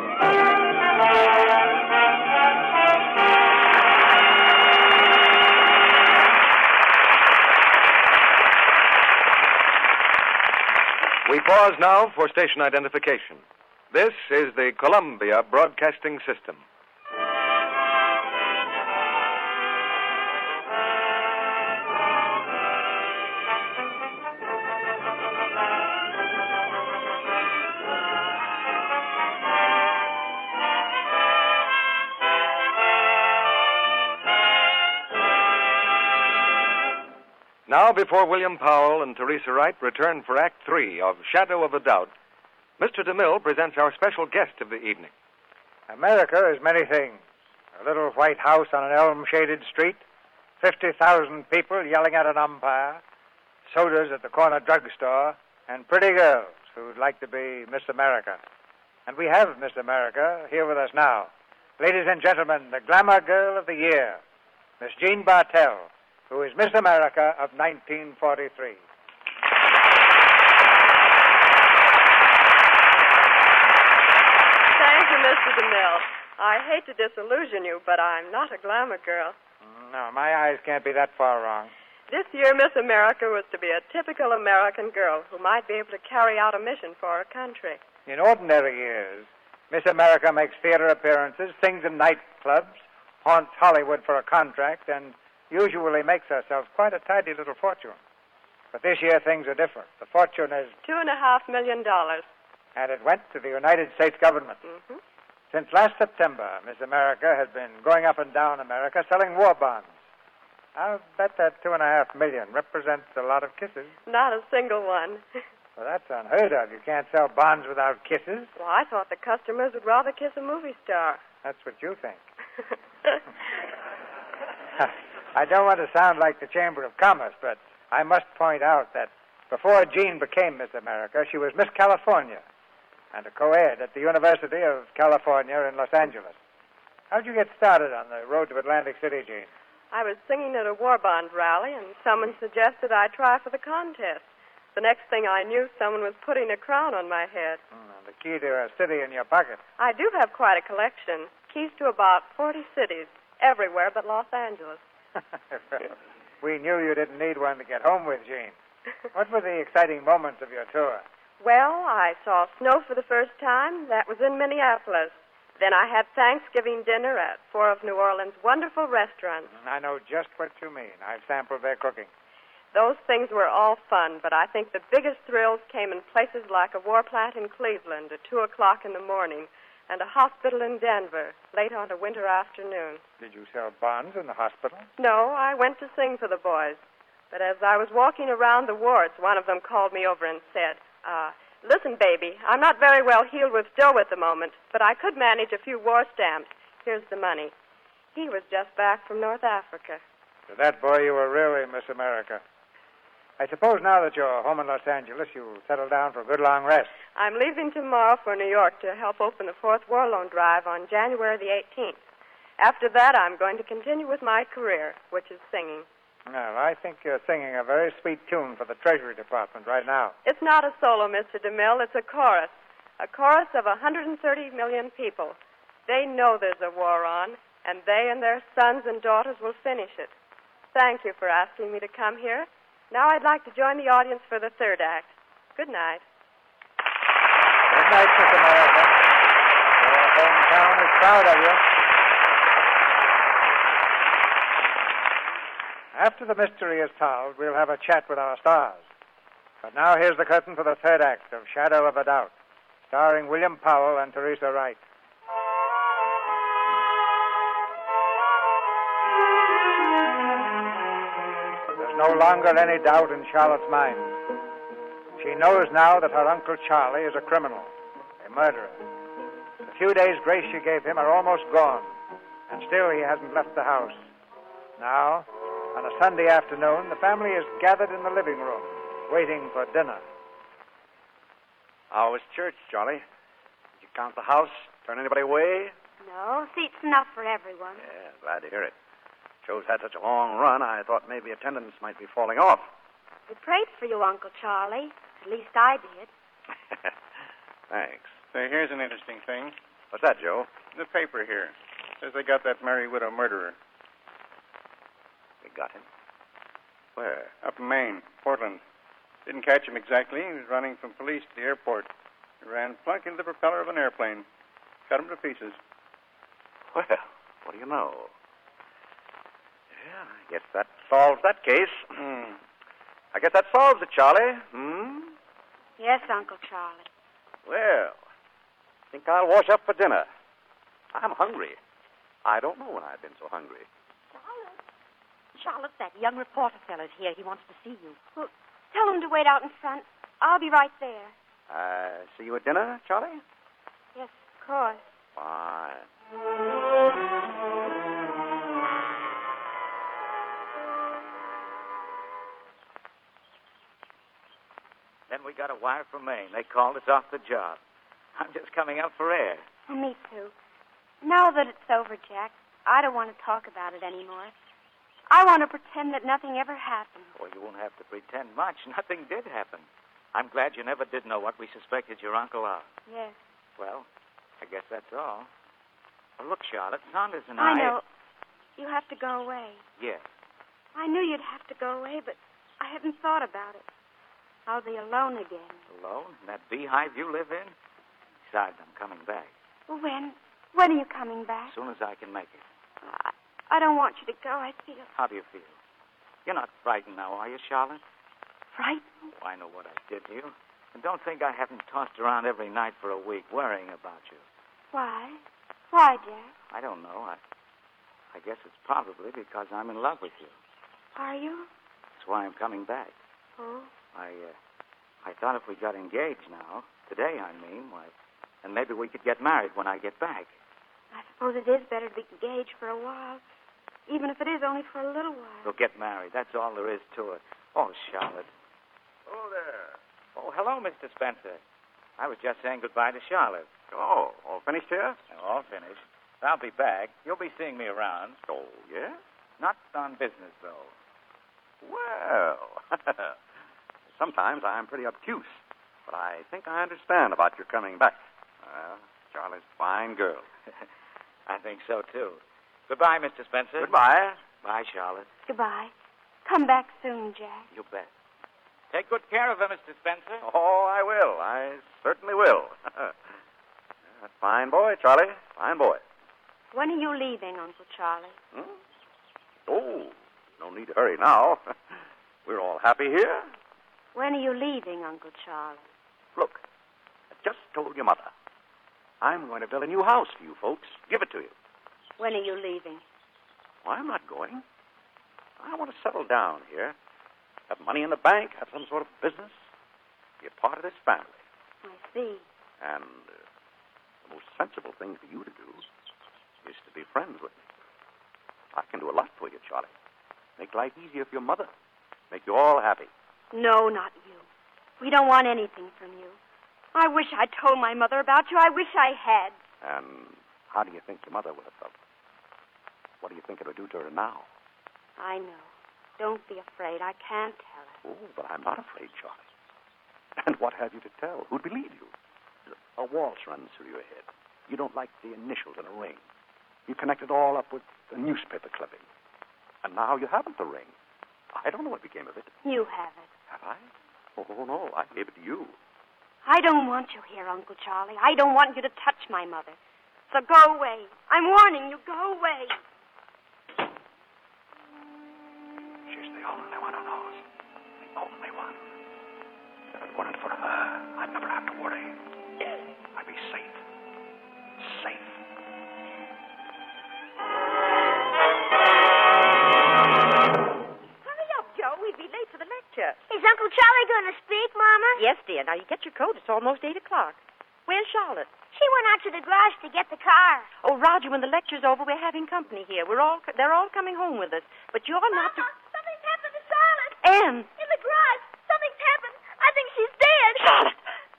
S1: We pause now for station identification. This is the Columbia Broadcasting System. Now, before William Powell and Teresa Wright return for Act 3 of Shadow of a Doubt, Mr. DeMille presents our special guest of the evening.
S2: America is many things. A little white house on an elm-shaded street, 50,000 people yelling at an umpire, sodas at the corner drugstore, and pretty girls who'd like to be Miss America. And we have Miss America here with us now. Ladies and gentlemen, the glamour girl of the year, Miss Jean Bartell, who is Miss America of 1943.
S12: Thank you, Mr. DeMille. I hate to disillusion you, but I'm not a glamour girl.
S2: No, my eyes can't be that far wrong.
S12: This year, Miss America was to be a typical American girl who might be able to carry out a mission for her country.
S2: In ordinary years, Miss America makes theater appearances, sings in nightclubs, haunts Hollywood for a contract, and usually makes herself quite a tidy little fortune. But this year, things are different. The fortune is
S12: $2.5 million.
S2: And it went to the United States government.
S12: Mm-hmm.
S2: Since last September, Miss America has been going up and down America selling war bonds. I'll bet that $2.5 million represents a lot of kisses.
S12: Not a single one.
S2: Well, that's unheard of. You can't sell bonds without kisses.
S12: Well, I thought the customers would rather kiss a movie star.
S2: That's what you think. I don't want to sound like the Chamber of Commerce, but I must point out that before Jean became Miss America, she was Miss California and a co-ed at the University of California in Los Angeles. How'd you get started on the road to Atlantic City, Jean?
S12: I was singing at a war bond rally, and someone suggested I try for the contest. The next thing I knew, someone was putting a crown on my head.
S2: The key to a city in your pocket.
S12: I do have quite a collection. Keys to about 40 cities, everywhere but Los Angeles.
S2: We knew you didn't need one to get home with, Jean. What were the exciting moments of your tour?
S12: Well, I saw snow for the first time. That was in Minneapolis. Then I had Thanksgiving dinner at 4 of New Orleans' wonderful restaurants.
S2: I know just what you mean. I've sampled their cooking.
S12: Those things were all fun, but I think the biggest thrills came in places like a war plant in Cleveland at 2 o'clock in the morning and a hospital in Denver late on a winter afternoon.
S2: Did you sell bonds in the hospital?
S12: No, I went to sing for the boys. But as I was walking around the wards, one of them called me over and said, listen, baby, I'm not very well healed with dough at the moment, but I could manage a few war stamps. Here's the money. He was just back from North Africa.
S2: To that boy, you were really Miss America. I suppose now that you're home in Los Angeles, you'll settle down for a good long rest.
S12: I'm leaving tomorrow for New York to help open the 4th War Loan Drive on January the 18th. After that, I'm going to continue with my career, which is singing.
S2: Well, I think you're singing a very sweet tune for the Treasury Department right now.
S12: It's not a solo, Mr. DeMille. It's a chorus. A chorus of 130 million people. They know there's a war on, and they and their sons and daughters will finish it. Thank you for asking me to come here. Now I'd like to join the audience for the 3rd act. Good night.
S2: Good night, Miss America. Your hometown is proud of you. After the mystery is solved, we'll have a chat with our stars. But now here's the curtain for the 3rd act of Shadow of a Doubt, starring William Powell and Teresa Wright. There's no longer any doubt in Charlotte's mind. She knows now that her Uncle Charlie is a criminal, a murderer. The few days' grace she gave him are almost gone, and still he hasn't left the house. Now, on a Sunday afternoon, the family is gathered in the living room, waiting for dinner.
S4: How was church, Charlie? Did you count the house? Turn anybody away?
S5: No, seats enough for everyone.
S4: Yeah, glad to hear it. Show's had such a long run, I thought maybe attendance might be falling off.
S5: We prayed for you, Uncle Charlie. At least I did.
S4: Thanks.
S7: Say, here's an interesting thing.
S4: What's that, Joe?
S7: The paper here says they got that married widow murderer.
S4: They got him? Where?
S7: Up in Maine, Portland. Didn't catch him exactly. He was running from police to the airport. He ran plunk into the propeller of an airplane. Cut him to pieces.
S4: Well, what do you know? Yeah, I guess that solves that case. I guess that solves it, Charlie.
S5: Yes, Uncle Charlie.
S4: Well, I think I'll wash up for dinner. I'm hungry. I don't know when I've been so hungry.
S8: Charlotte, that young reporter fellow's here. He wants to see you.
S5: Well, tell him to wait out in front. I'll be right there.
S4: See you at dinner, Charlie?
S5: Yes, of course.
S4: Fine.
S11: Then we got a wire from Maine. They called us off the job. I'm just coming up for air.
S5: Well, me too. Now that it's over, Jack, I don't want to talk about it anymore. I want to pretend that nothing ever happened.
S11: Well, you won't have to pretend much. Nothing did happen. I'm glad you never did know what we suspected your uncle of.
S5: Yes.
S11: Well, I guess that's all. Well, look, Charlotte, Saunders and
S5: I know. You have to go away.
S11: Yes.
S5: I knew you'd have to go away, but I hadn't thought about it. I'll be alone again.
S11: Alone? In that beehive you live in? Besides, I'm coming back.
S5: Well, when? When are you coming back?
S11: As soon as I can make it.
S5: I don't want you to go. I feel...
S11: How do you feel? You're not frightened now, are you, Charlotte?
S5: Frightened?
S11: Oh, I know what I did to you. And don't think I haven't tossed around every night for a week worrying about you.
S5: Why? Why, Jack?
S11: I don't know. I guess it's probably because I'm in love with you.
S5: Are you?
S11: That's why I'm coming back.
S5: Oh?
S11: I thought if we got engaged now, today I mean, why, and maybe we could get married when I get back.
S5: I suppose it is better to be engaged for a while, even if it is only for a little while.
S11: We'll get married. That's all there is to it. Oh, Charlotte.
S4: Oh, there.
S11: Oh, hello, Mr. Spencer. I was just saying goodbye to Charlotte.
S4: Oh, all finished here?
S11: All finished. I'll be back. You'll be seeing me around.
S4: Oh, yeah?
S11: Not on business, though.
S4: Well, sometimes I'm pretty obtuse, but I think I understand about your coming back. Charlie's a fine girl.
S11: I think so, too. Goodbye, Mr. Spencer.
S4: Goodbye.
S11: Bye, Charlotte.
S5: Goodbye. Come back soon, Jack.
S11: You bet. Take good care of her, Mr. Spencer.
S4: Oh, I will. I certainly will. Fine boy, Charlie. Fine boy.
S5: When are you leaving, Uncle Charlie?
S4: Oh, no need to hurry now. We're all happy here.
S5: When are you leaving, Uncle Charlie?
S4: Look, I just told your mother. I'm going to build a new house for you folks. Give it to you.
S5: When are you leaving?
S4: Well, I'm not going. I want to settle down here. Have money in the bank, have some sort of business. Be a part of this family.
S5: I see.
S4: And the most sensible thing for you to do is to be friends with me. I can do a lot for you, Charlie. Make life easier for your mother. Make you all happy.
S5: No, not you. We don't want anything from you. I wish I'd told my mother about you. I wish I had.
S4: And how do you think your mother would have felt? What do you think it would do to her now?
S5: I know. Don't be afraid. I can't tell her.
S4: Oh, but I'm not afraid, Charlie. And what have you to tell? Who'd believe you? A waltz runs through your head. You don't like the initials in a ring. You connect it all up with a newspaper clipping. And now you haven't the ring. I don't know what became of it.
S5: You have it.
S4: Have I? Oh, no. I gave it to you.
S5: I don't want you here, Uncle Charlie. I don't want you to touch my mother. So go away. I'm warning you. Go away.
S4: She's the only one who knows. The only one. If it weren't for her, I'd never have to worry. I'd be safe. Safe.
S8: Hurry up, Joe. We'll be late for the lecture.
S6: Is Uncle Charlie going to speak, Mama?
S8: Yes, dear. Now, you get your coat. It's almost 8 o'clock. Where's Charlotte?
S6: She went out to the garage to get the car.
S8: Oh, Roger, when the lecture's over, we're having company here. They're all coming home with us. But you're not to...
S6: Something's happened to Charlotte.
S8: Anne!
S6: In the garage. Something's happened. I think she's dead.
S8: Charlotte!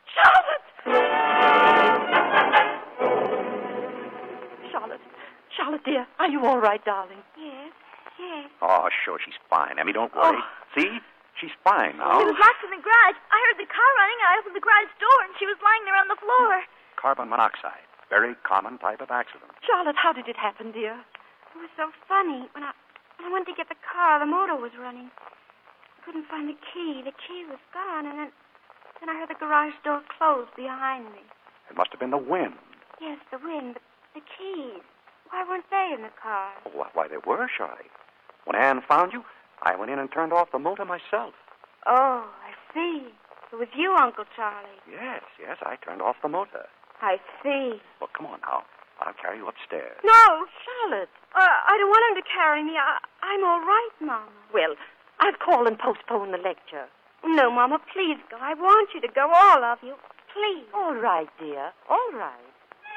S8: Charlotte, dear, are you all right, darling?
S5: Yes, yes.
S4: Oh, sure, she's fine, Emmy. Don't worry. See? She's fine now.
S6: She was locked in the garage. I heard the car running, and I opened the garage door, and she was lying there on the floor.
S4: Carbon monoxide. Very common type of accident.
S8: Charlotte, how did it happen, dear?
S5: It was so funny. When I went to get the car, the motor was running. I couldn't find the key. The key was gone, and then I heard the garage door close behind me.
S4: It must have been the wind.
S5: Yes, the wind, but the keys. Why weren't they in the car?
S4: Oh, why, they were, Charlie. When Anne found you, I went in and turned off the motor myself.
S5: Oh, I see. It was you, Uncle Charlie.
S4: Yes, I turned off the motor.
S5: I see.
S4: Well, come on now. I'll carry you upstairs.
S5: No!
S8: Charlotte!
S5: I don't want him to carry me. I'm all right, Mama.
S8: Well, I'll call and postpone the lecture.
S5: No, Mama, please go. I want you to go, all of you. Please.
S8: All right, dear. All right.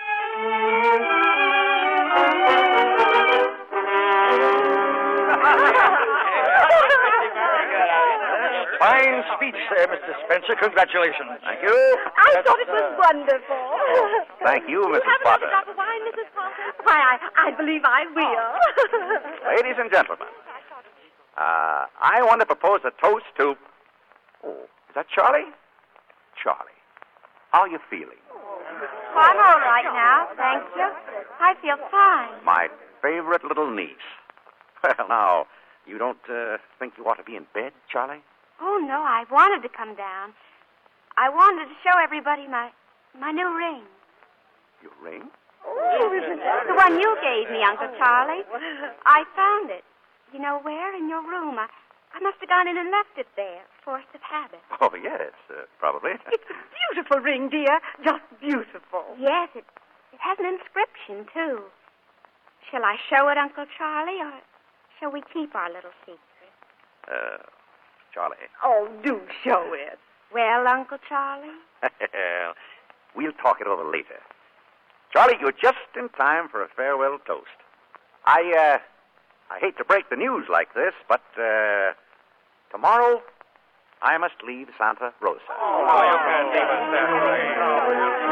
S13: Fine speech there, Mr. Spencer. Congratulations.
S4: Thank you.
S8: I thought it was wonderful.
S4: Thank you, Mrs.
S8: You have
S4: Potter.
S8: another drop of wine, Mrs. Potter? Why, I believe I will.
S4: Ladies and gentlemen, I want to propose a toast to... Oh, is that Charlie? Charlie, how are you feeling?
S5: Oh, I'm all right now, thank you. I feel fine.
S4: My favorite little niece. Well, now, you don't think you ought to be in bed, Charlie?
S5: Oh, no, I wanted to come down. I wanted to show everybody my new ring.
S4: Your ring?
S5: The one you gave me, Uncle Charlie. I found it. You know where? In your room. I must have gone in and left it there. Force of habit.
S4: Oh, yes, probably.
S10: It's a beautiful ring, dear. Just beautiful.
S5: Yes, it has an inscription, too. Shall I show it, Uncle Charlie, or shall we keep our little secret?
S4: Charlie.
S10: Oh, do show it.
S5: Well, Uncle Charlie?
S4: We'll talk it over later. Charlie, you're just in time for a farewell toast. I hate to break the news like this, but tomorrow I must leave Santa Rosa.
S3: Oh, no, you can't leave us that way.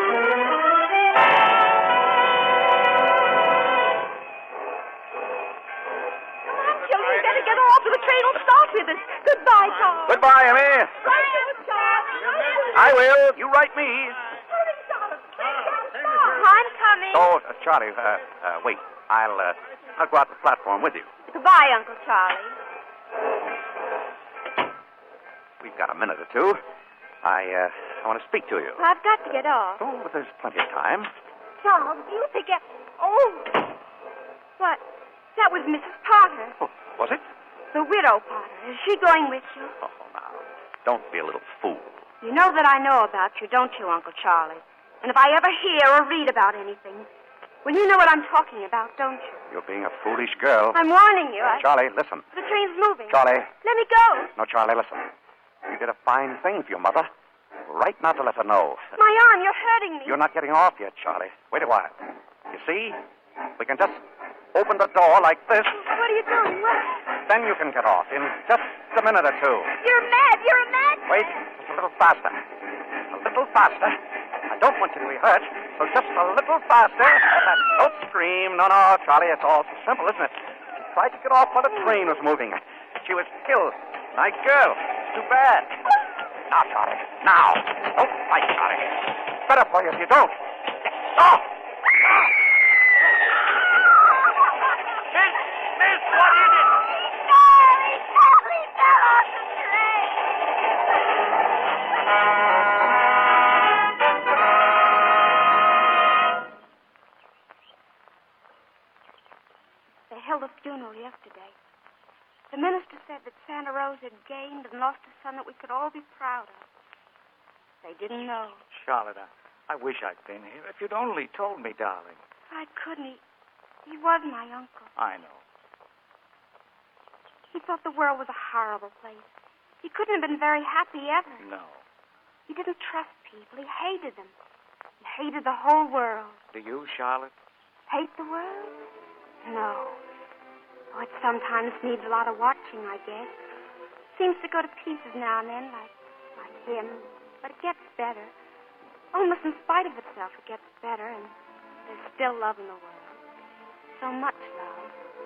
S10: Children, we better get off, or the train will start with us. Goodbye, Charles.
S4: Goodbye, Emmy.
S10: Bye, Charles.
S4: I will. You write me.
S5: I'm coming.
S4: Oh, Charlie, wait. I'll go out the platform with you.
S5: Goodbye, Uncle Charlie.
S4: We've got a minute or two. I want to speak to you.
S5: I've got to get off.
S4: Oh, but there's plenty of time.
S5: Charles, do you think Oh! What? That was Mrs. Potter.
S4: Oh, was it?
S5: The widow Potter. Is she going with you?
S4: Oh, now, don't be a little fool.
S5: You know that I know about you, don't you, Uncle Charlie? And if I ever hear or read about anything, well, you know what I'm talking about, don't you?
S4: You're being a foolish girl.
S5: I'm warning you.
S4: Charlie, listen.
S5: The train's moving.
S4: Charlie.
S5: Let me go.
S4: No, Charlie, listen. You did a fine thing for your mother. Right not to let her know.
S5: My arm, you're hurting me.
S4: You're not getting off yet, Charlie. Wait a while. You see? We can just open the door like this.
S5: What are you doing? What?
S4: Then you can get off in just a minute or two.
S5: You're mad. You're a mad.
S4: Wait, just a little faster. A little faster. I don't want you to be hurt, so just a little faster. Don't scream. No, Charlie, it's all so simple, isn't it? She tried to get off while the train was moving. She was killed. Nice girl. Too bad. Now, Charlie. Now. Don't fight, Charlie. It's better for you if you don't. Oh!
S3: Miss, what is it?
S5: He fell off the train. They held a funeral yesterday. The minister said that Santa Rosa had gained and lost a son that we could all be proud of. They didn't know.
S11: Charlotte, I wish I'd been here. If you'd only told me, darling.
S5: I couldn't. He was my uncle.
S11: I know.
S5: He thought the world was a horrible place. He couldn't have been very happy ever.
S11: No.
S5: He didn't trust people. He hated them. He hated the whole world.
S11: Do you, Charlotte?
S5: Hate the world? No. Oh, it sometimes needs a lot of watching, I guess. Seems to go to pieces now and then, like him. But it gets better. Almost in spite of itself, it gets better, and there's still love in the world. So much love.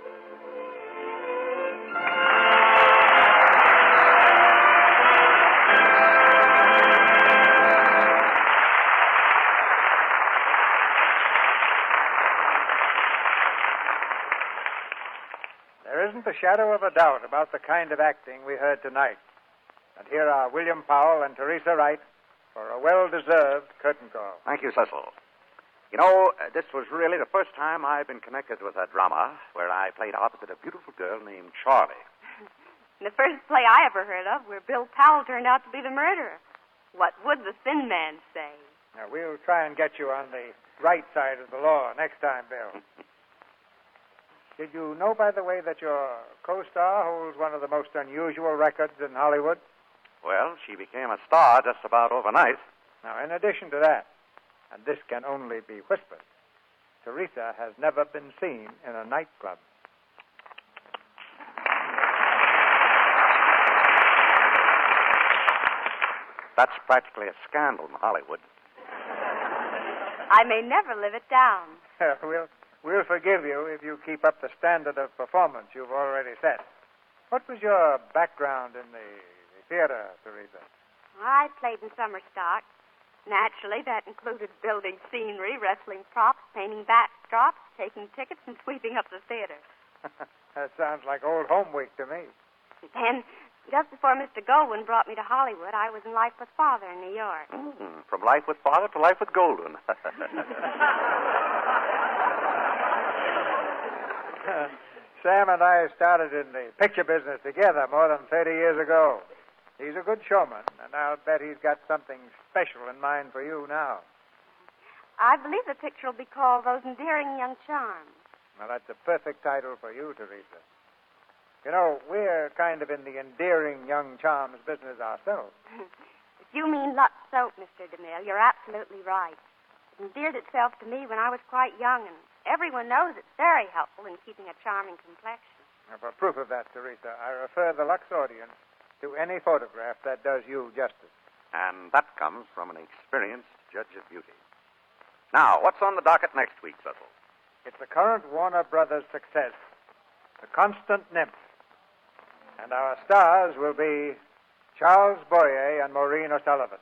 S2: There isn't a shadow of a doubt about the kind of acting we heard tonight. And here are William Powell and Teresa Wright for a well-deserved curtain call.
S4: Thank you, Cecil. You know, this was really the first time I've been connected with a drama where I played opposite a beautiful girl named Charlie.
S9: The first play I ever heard of where Bill Powell turned out to be the murderer. What would the Thin Man say?
S2: Now, we'll try and get you on the right side of the law next time, Bill. Did you know, by the way, that your co-star holds one of the most unusual records in Hollywood?
S4: Well, she became a star just about overnight.
S2: Now, in addition to that, and this can only be whispered, Teresa has never been seen in a nightclub.
S4: That's practically a scandal in Hollywood.
S9: I may never live it down.
S2: We'll forgive you if you keep up the standard of performance you've already set. What was your background in the theater, Teresa?
S5: I played in summer stock. Naturally, that included building scenery, wrestling props, painting backdrops, taking tickets, and sweeping up the theater.
S2: That sounds like old home week to me.
S5: Then, just before Mr. Goldwyn brought me to Hollywood, I was in Life with Father in New York.
S4: From Life with Father to Life with Goldwyn.
S2: Sam and I started in the picture business together more than 30 years ago. He's a good showman, and I'll bet he's got something special in mind for you now.
S5: I believe the picture will be called Those Endearing Young Charms.
S2: Well, that's a perfect title for you, Teresa. You know, we're kind of in the endearing young charms business ourselves.
S5: If you mean Lux Soap, Mr. DeMille, you're absolutely right. It endeared itself to me when I was quite young, and everyone knows it's very helpful in keeping a charming complexion.
S2: Now, for proof of that, Teresa, I refer the Lux audience to any photograph that does you justice.
S4: And that comes from an experienced judge of beauty. Now, what's on the docket next week, Cecil?
S2: It's the current Warner Brothers success, The Constant Nymph. And our stars will be Charles Boyer and Maureen O'Sullivan.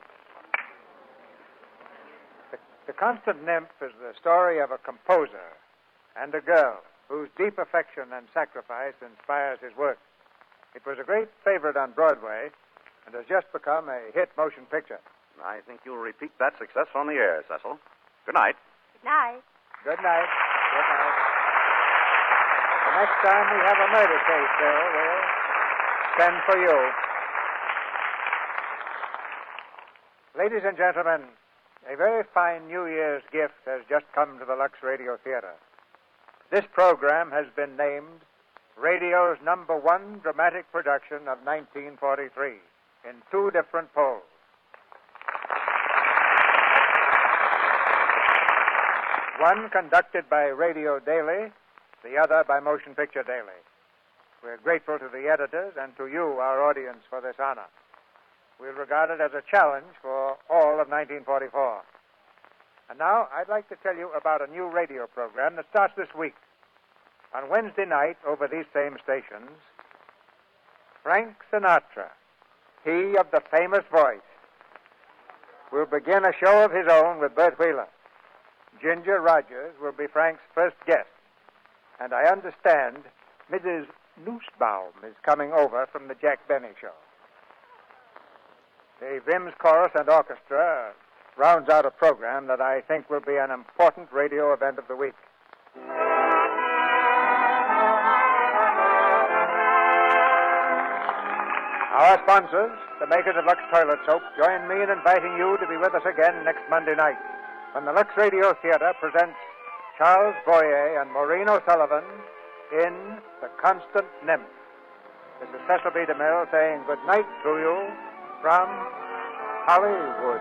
S2: The Constant Nymph is the story of a composer and a girl whose deep affection and sacrifice inspires his work. It was a great favorite on Broadway and has just become a hit motion picture.
S4: I think you'll repeat that success on the air, Cecil. Good night.
S5: Good night.
S2: Good night. Good night. The next time we have a murder case, Bill, we'll send for you. Ladies and gentlemen, a very fine New Year's gift has just come to the Lux Radio Theater. This program has been named radio's #1 dramatic production of 1943 in 2 different polls. One conducted by Radio Daily, the other by Motion Picture Daily. We're grateful to the editors and to you, our audience, for this honor. We'll regard it as a challenge for all of 1944. And now, I'd like to tell you about a new radio program that starts this week. On Wednesday night, over these same stations, Frank Sinatra, he of the famous voice, will begin a show of his own with Bert Wheeler. Ginger Rogers will be Frank's first guest. And I understand Mrs. Nussbaum is coming over from the Jack Benny Show. The Vims Chorus and Orchestra rounds out a program that I think will be an important radio event of the week. Our sponsors, the makers of Lux Toilet Soap, join me in inviting you to be with us again next Monday night when the Lux Radio Theater presents Charles Boyer and Maureen O'Sullivan in The Constant Nymph. This is Cecil B. DeMille saying good night to you from Hollywood.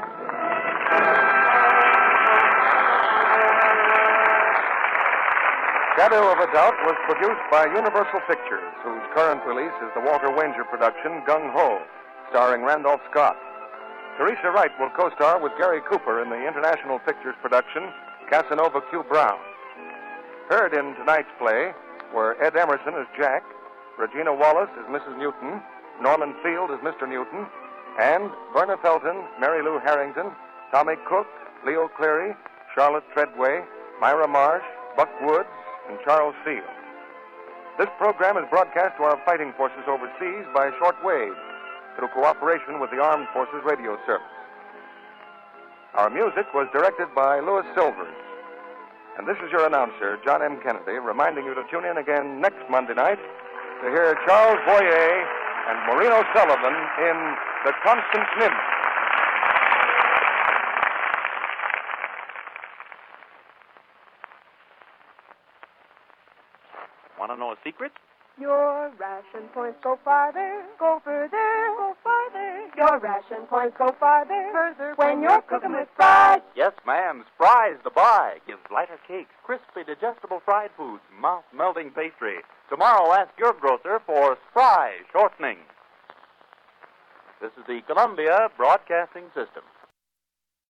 S1: Shadow of a Doubt was produced by Universal Pictures, whose current release is the Walter Wanger production, Gung Ho, starring Randolph Scott. Teresa Wright will co-star with Gary Cooper in the International Pictures production, Casanova Q. Brown. Heard in tonight's play were Ed Emerson as Jack, Regina Wallace as Mrs. Newton, Norman Field as Mr. Newton, and Verna Felton, Mary Lou Harrington, Tommy Cook, Leo Cleary, Charlotte Treadway, Myra Marsh, Buck Woods, and Charles Field. This program is broadcast to our fighting forces overseas by shortwave through cooperation with the Armed Forces Radio Service. Our music was directed by Louis Silvers. And this is your announcer, John M. Kennedy, reminding you to tune in again next Monday night to hear Charles Boyer and Maureen O'Sullivan in The Constant Nymph.
S14: Want to know a secret?
S15: Your ration points go farther, go further, go farther. Your ration points go farther, further when you're cooking with fries.
S14: Yes, ma'am. Fries to buy. Gives lighter cakes, crispy, digestible fried foods, mouth-melting pastry. Tomorrow, ask your grocer for Fry Shortening. This is the Columbia Broadcasting System.